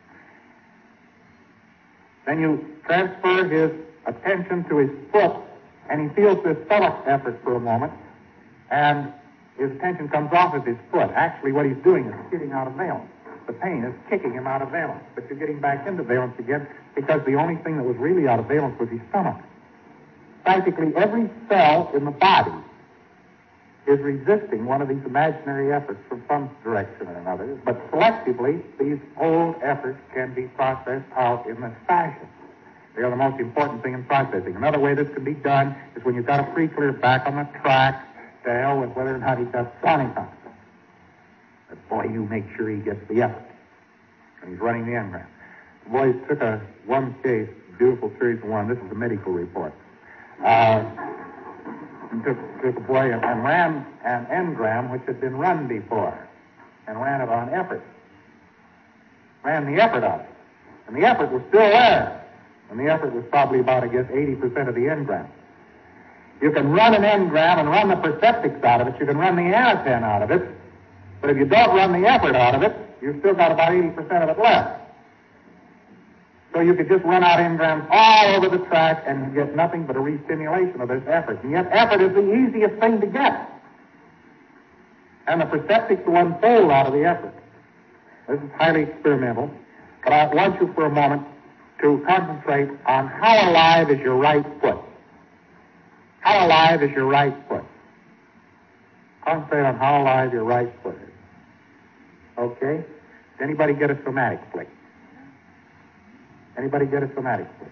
Then you transfer his attention to his foot, and he feels this stomach effort for a moment, and his attention comes off of his foot. Actually, what he's doing is getting out of valence. The pain is kicking him out of valence, but you're getting back into valence again because the only thing that was really out of valence was his stomach. Practically every cell in the body is resisting one of these imaginary efforts from some direction or another, but selectively, these old efforts can be processed out in this fashion. They are the most important thing in processing. Another way this can be done is when you've got a free clear back on the track, to hell with whether or not he's got sonic on it. But boy, you make sure he gets the effort. And he's running the engram. The boys took a one case, beautiful series of one. This is a medical report. Uh, and took, took a boy and, and ran an engram which had been run before, and ran it on effort. Ran the effort on it. And the effort was still there. And the effort was probably about, I guess, eighty percent of the engram. You can run an engram and run the perceptics out of it. You can run the anten out of it. But if you don't run the effort out of it, you've still got about eighty percent of it left. So you could just run out engrams all over the track and get nothing but a re-stimulation of this effort. And yet effort is the easiest thing to get. And the perceptics will unfold out of the effort. This is highly experimental, but I want you for a moment to concentrate on how alive is your right foot. How alive is your right foot? Concentrate on how alive your right foot is. Okay? Does anybody get a somatic flick? Anybody get a somatic flick?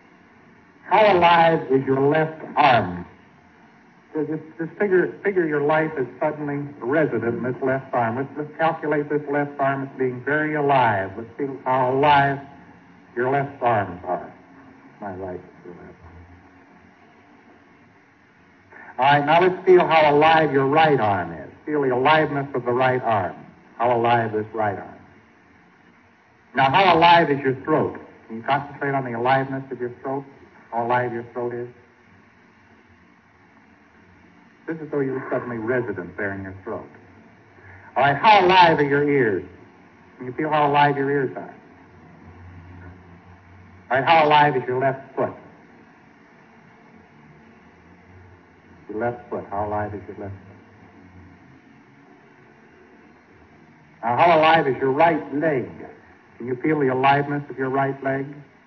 How alive is your left arm? Just, just figure, figure your life as suddenly resident in this left arm. Let's, let's calculate this left arm as being very alive. Let's see how alive your left arms are. My right is your left. All right, now let's feel how alive your right arm is. Feel the aliveness of the right arm. How alive this right arm. Now, how alive is your throat? Can you concentrate on the aliveness of your throat? How alive your throat is? This is though you were suddenly resident there in your throat. All right, how alive are your ears? Can you feel how alive your ears are? All right, how alive is your left foot? Your left foot, how alive is your left foot? Now, how alive is your right leg? Can you feel the aliveness of your right leg?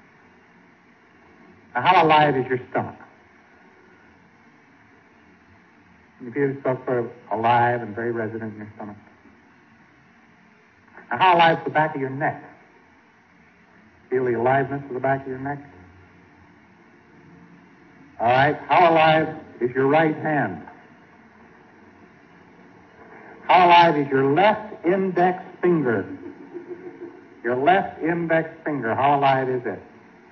Now, how alive is your stomach? Can you feel yourself sort of alive and very resident in your stomach? Now, how alive is the back of your neck? Feel the aliveness of the back of your neck? All right, how alive is your right hand? How alive is your left index finger? Your left index finger, how alive is it?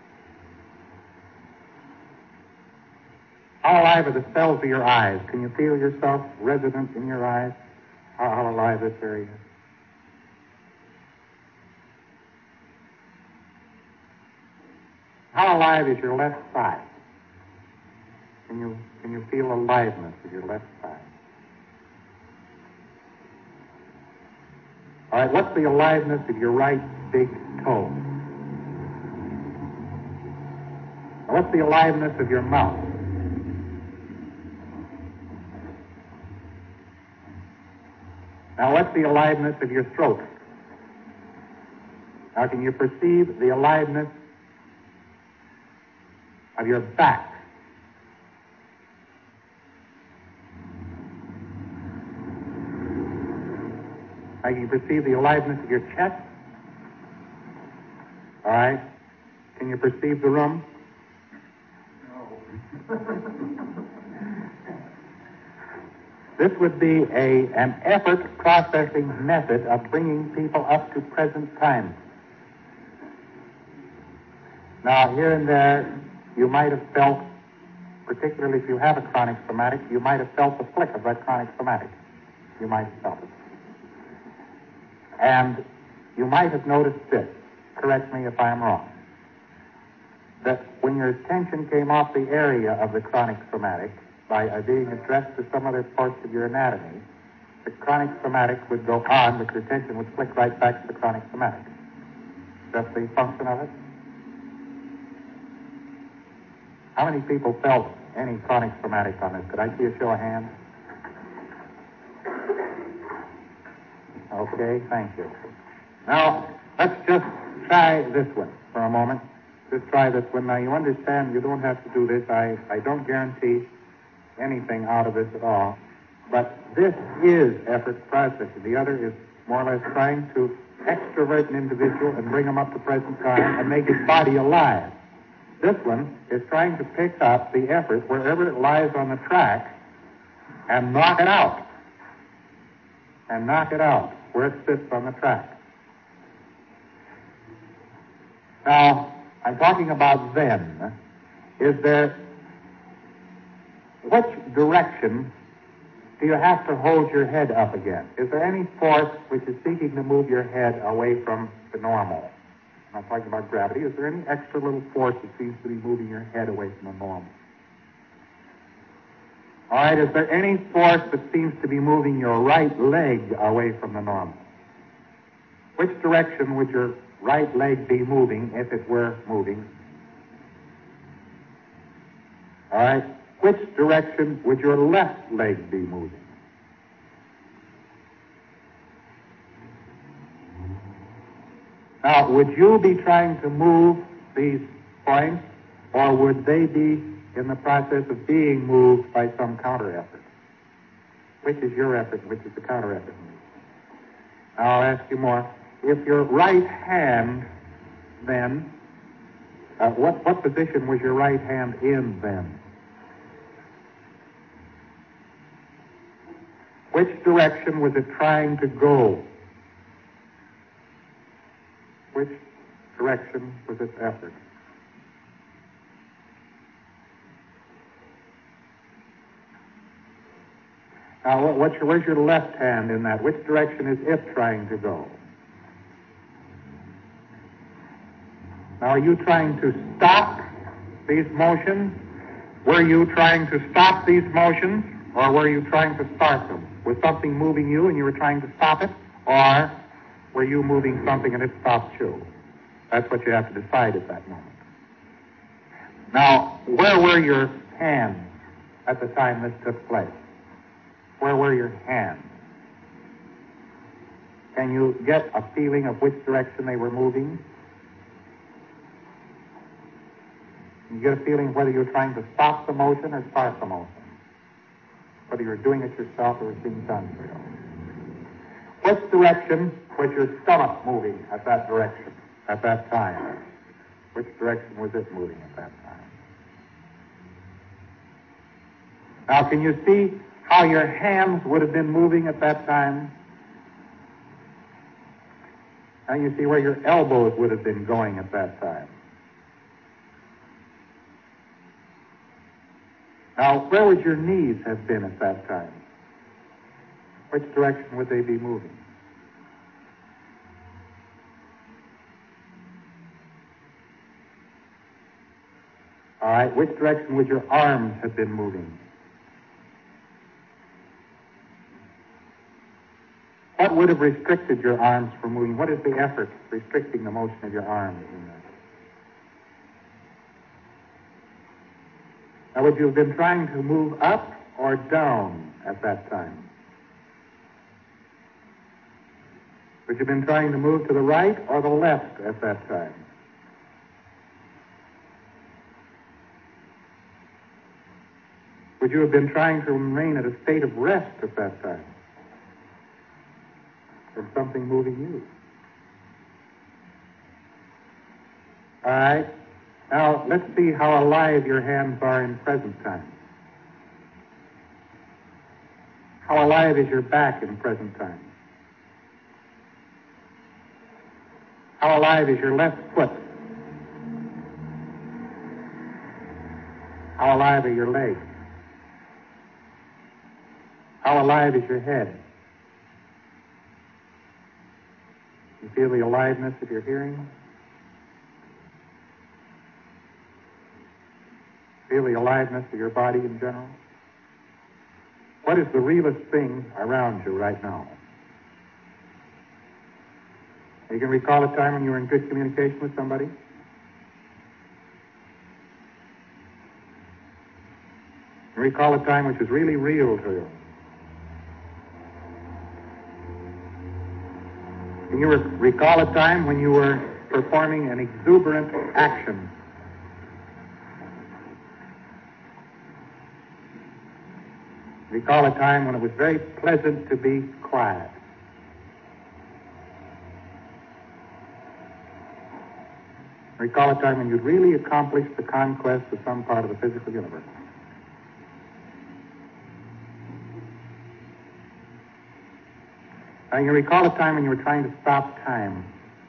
How alive are the cells of your eyes? Can you feel yourself resident in your eyes? How, how alive this area is? How alive is your left thigh? Can you, can you feel aliveness of your left thigh? All right, what's the aliveness of your right big toe? Now, what's the aliveness of your mouth? Now, what's the aliveness of your throat? Now, can you perceive the aliveness of your back? Now, can you perceive the aliveness of your chest? All right. Can you perceive the room? No. This would be a, an effort processing method of bringing people up to present time. Now, here and there, you might have felt, particularly if you have a chronic somatic, you might have felt the flick of that chronic somatic. You might have felt it. And you might have noticed this, correct me if I'm wrong, that when your attention came off the area of the chronic somatic, by uh, being addressed to some other parts of your anatomy, the chronic somatic would go on, but your attention would flick right back to the chronic somatic. That's the function of it. How many people felt any chronic somatic on this? Could I see a show of hands? Okay, thank you. Now, let's just try this one for a moment. Just try this one. Now, you understand you don't have to do this. I, I don't guarantee anything out of this at all. But this is effort processing. The other is more or less trying to extrovert an individual and bring him up to present time and make his body alive. This one is trying to pick up the effort wherever it lies on the track and knock it out. And knock it out where it sits on the track. Now, I'm talking about then. Is there, which direction do you have to hold your head up again? Is there any force which is seeking to move your head away from the normal? I'm not talking about gravity. Is there any extra little force that seems to be moving your head away from the normal? All right, is there any force that seems to be moving your right leg away from the normal? Which direction would your right leg be moving if it were moving? All right, which direction would your left leg be moving? Now, would you be trying to move these points, or would they be in the process of being moved by some counter effort? Which is your effort and which is the counter effort? Now, I'll ask you more. If your right hand, then, uh, what, what position was your right hand in then? Which direction was it trying to go? Which direction was its effort? Now, what's your, where's your left hand in that? Which direction is it trying to go? Now, are you trying to stop these motions? Were you trying to stop these motions, or were you trying to start them? Was something moving you and you were trying to stop it, or were you moving something and it stopped you? That's what you have to decide at that moment. Now, where were your hands at the time this took place? Where were your hands? Can you get a feeling of which direction they were moving? Can you get a feeling of whether you're trying to stop the motion or start the motion? Whether you're doing it yourself or it's being done for you. Which direction was your stomach moving at that direction, at that time? Which direction was it moving at that time? Now, can you see how your hands would have been moving at that time? Now you see where your elbows would have been going at that time. Now, where would your knees have been at that time? Which direction would they be moving? All right, which direction would your arms have been moving? What would have restricted your arms from moving? What is the effort restricting the motion of your arms in that? Now, would you have been trying to move up or down at that time? Would you have been trying to move to the right or the left at that time? Would you have been trying to remain at a state of rest at that time? Or something moving you? All right. Now, let's see how alive your hands are in present time. How alive is your back in present time? How alive is your left foot? How alive are your legs? How alive is your head? You feel the aliveness of your hearing? Feel the aliveness of your body in general? What is the realest thing around you right now? You can recall a time when you were in good communication with somebody? You recall a time which was really real to you? Can you re- recall a time when you were performing an exuberant action? Recall a time when it was very pleasant to be quiet. Recall a time when you'd really accomplished the conquest of some part of the physical universe. Now, you recall a time when you were trying to stop time.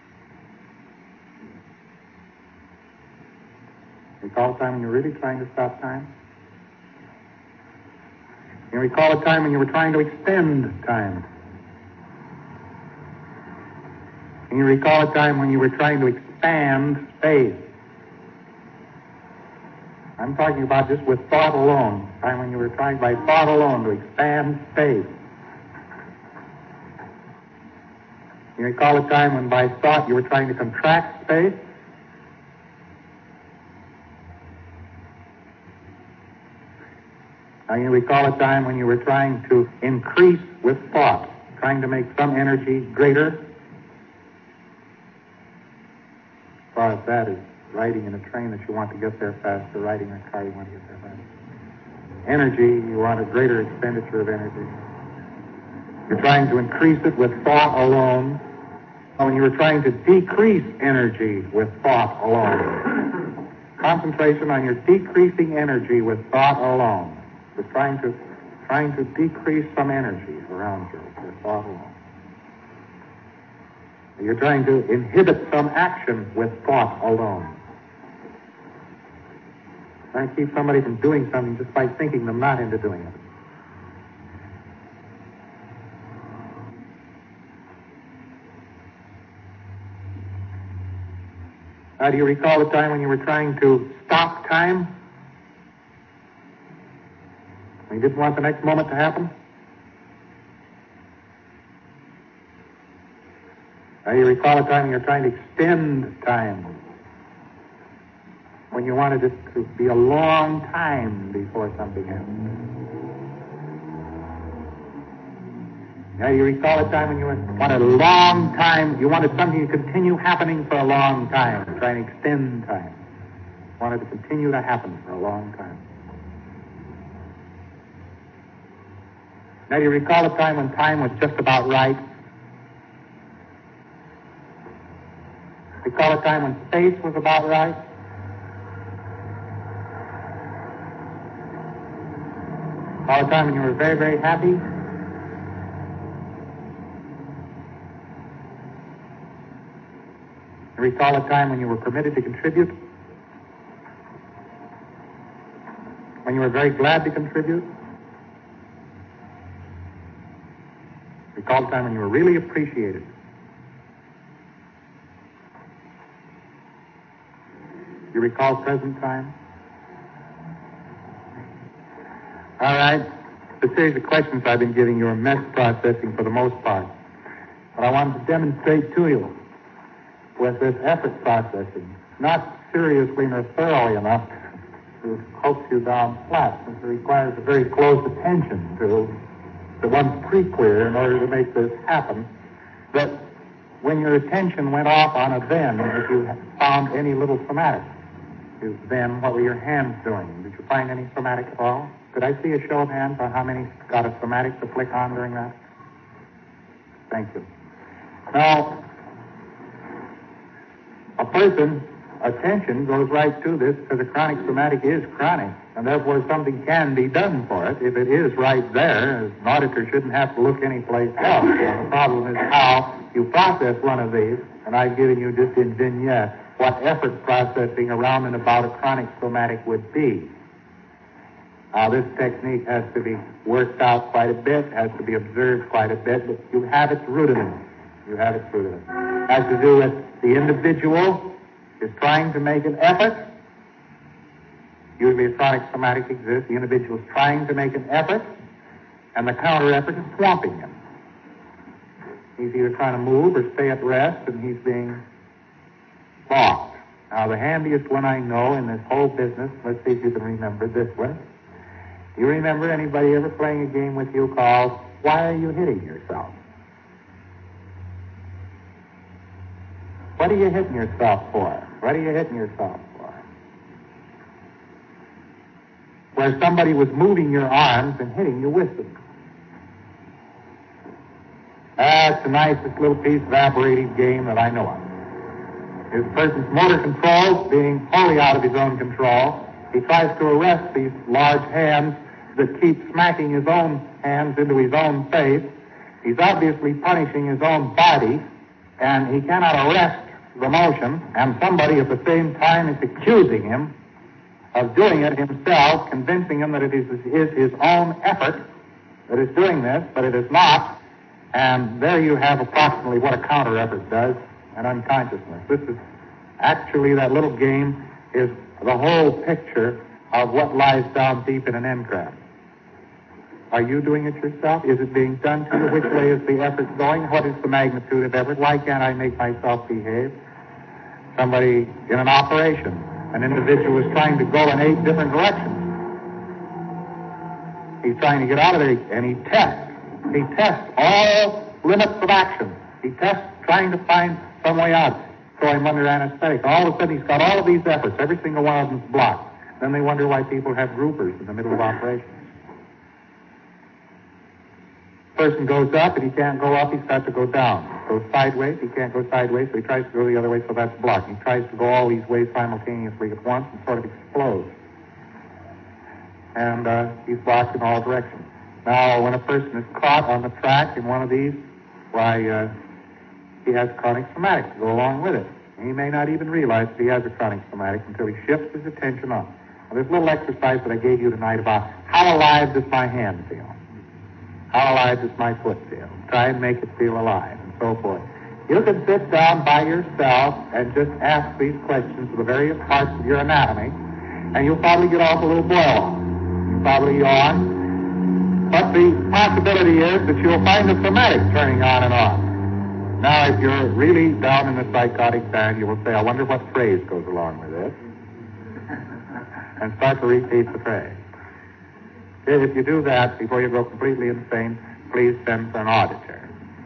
Recall a time when you were really trying to stop time? You recall a time when you were trying to extend time? Can you recall a time when you were trying to expand space? I'm talking about just with thought alone. A time when you were trying by thought alone to expand space. You recall a time when by thought you were trying to contract space? Now you recall a time when you were trying to increase with thought, trying to make some energy greater? As far as that is riding in a train that you want to get there faster, riding in a car you want to get there faster. Energy, you want a greater expenditure of energy. You're trying to increase it with thought alone. When you were trying to decrease energy with thought alone. Concentration on your decreasing energy with thought alone. You're trying to trying to decrease some energy around you with thought alone. You're trying to inhibit some action with thought alone. Trying to keep somebody from doing something just by thinking them not into doing it. Now, do you recall a time when you were trying to stop time? You didn't want the next moment to happen? Now, you recall a time when you were trying to extend time? When you wanted it to be a long time before something happened? Now, you recall a time when you wanted a long time, you wanted something to continue happening for a long time, trying to extend time. Wanted to continue to happen for a long time. Now, do you recall a time when time was just about right? Recall a time when space was about right? Recall a time when you were very, very happy? Recall a time when you were permitted to contribute? When you were very glad to contribute? Recall a time when you were really appreciated? You recall present time? All right. The series of questions I've been giving you are mess processing for the most part. But I wanted to demonstrate to you with this effort processing, not seriously nor thoroughly enough to coax you down flat, since it requires a very close attention to, to one's pre-clear in order to make this happen, that when your attention went off on a then, if you found any little somatic, is then what were your hands doing? Did you find any somatic at all? Could I see a show of hands on how many got a somatic to flick on during that? Thank you. Now, a person, attention goes right to this because a chronic somatic is chronic, and therefore something can be done for it if it is right there. An auditor shouldn't have to look anyplace else. The problem is how you process one of these, and I've given you just in vignette what effort processing around and about a chronic somatic would be. Now, this technique has to be worked out quite a bit, has to be observed quite a bit, but you have its rudiments. You have its rudiments. It has to do with the individual is trying to make an effort. Usually a chronic somatic exists. The individual is trying to make an effort. and the counter effort is swamping him. He's either trying to move or stay at rest, and he's being balked. Now, the handiest one I know in this whole business, let's see if you can remember this one. Do you remember anybody ever playing a game with you called, Why Are You Hitting Yourself? What are you hitting yourself for? What are you hitting yourself for? Where somebody was moving your arms and hitting you with them. That's the nicest little piece of aberrated game that I know of. His person's motor controls being wholly out of his own control. He tries to arrest these large hands that keep smacking his own hands into his own face. He's obviously punishing his own body, and he cannot arrest the motion, and somebody at the same time is accusing him of doing it himself, convincing him that it is, is his own effort that is doing this, but it is not. And there you have approximately what a counter effort does, an unconsciousness. This is actually, that little game is the whole picture of what lies down deep in an engram. Are you doing it yourself? Is it being done to you? Which way is the effort going? What is the magnitude of effort? Why can't I make myself behave? Somebody in an operation, an individual is trying to go in eight different directions. He's trying to get out of there, and he tests. He tests all limits of action. He tests trying to find some way out. Throw him under anesthetic. All of a sudden, he's got all of these efforts. Every single one of them's blocked. Then they wonder why people have groupers in the middle of operations. Person goes up, and he can't go up. He's got to go down. Goes sideways. He can't go sideways, so he tries to go the other way, so that's blocked. He tries to go all these ways simultaneously at once and sort of explodes. And uh, he's blocked in all directions. Now, when a person is caught on the track in one of these, why, uh, he has chronic somatic to go along with it. And he may not even realize that he has a chronic somatic until he shifts his attention on. Now, there's a little exercise that I gave you tonight about how alive does my hand feel? How alive does my foot feel? Try and make it feel alive, and so forth. You can sit down by yourself and just ask these questions of the various parts of your anatomy, and you'll probably get off a little boil on. You'll probably yawn. But the possibility is that you'll find the somatic turning on and off. Now, if you're really down in the psychotic band, you will say, I wonder what phrase goes along with this, and start to repeat the phrase. If you do that before you go completely insane, please send for an auditor.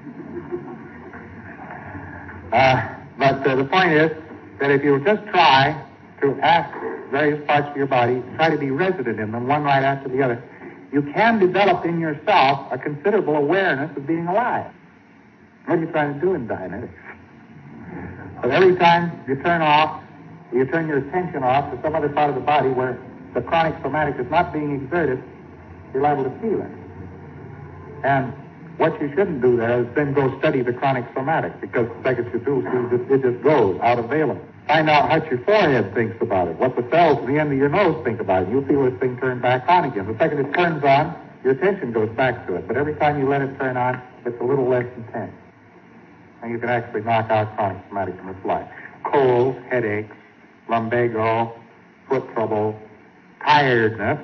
Uh, but uh, the point is that if you'll just try to ask various parts of your body, try to be resident in them, one right after the other, you can develop in yourself a considerable awareness of being alive. What are you trying to do in Dianetics? But every time you turn off, you turn your attention off to some other part of the body where the chronic somatic is not being exerted, you're liable to feel it. And what you shouldn't do there is then go study the chronic somatic, because the second you do, it just goes out of valence. Find out what your forehead thinks about it, what the cells at the end of your nose think about it. You'll feel this thing turn back on again. The second it turns on, your attention goes back to it. But every time you let it turn on, it's a little less intense. And you can actually knock out chronic somatic in its life. Colds, headaches, lumbago, foot trouble, tiredness,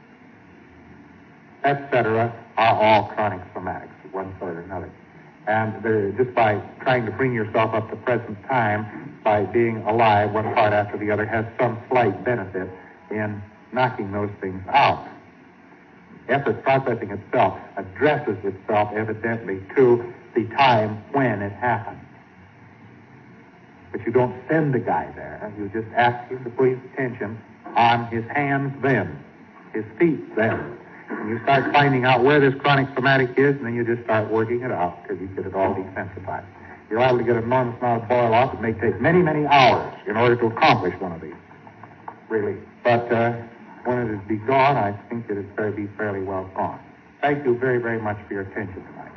et cetera, are all chronic somatics of one sort or another. And they're just by trying to bring yourself up to present time, by being alive, one part after the other, has some slight benefit in knocking those things out. Effort processing itself addresses itself evidently to the time when it happened. But you don't send the guy there. You just ask him to put his attention on his hands then, his feet then. And you start finding out where this chronic somatic is, and then you just start working it out till you get it all desensitized. You're liable to get an enormous amount of boil off. It may take many, many hours in order to accomplish one of these, really. But uh, when it is be gone, I think it is fairly, be fairly well gone. Thank you very, very much for your attention tonight.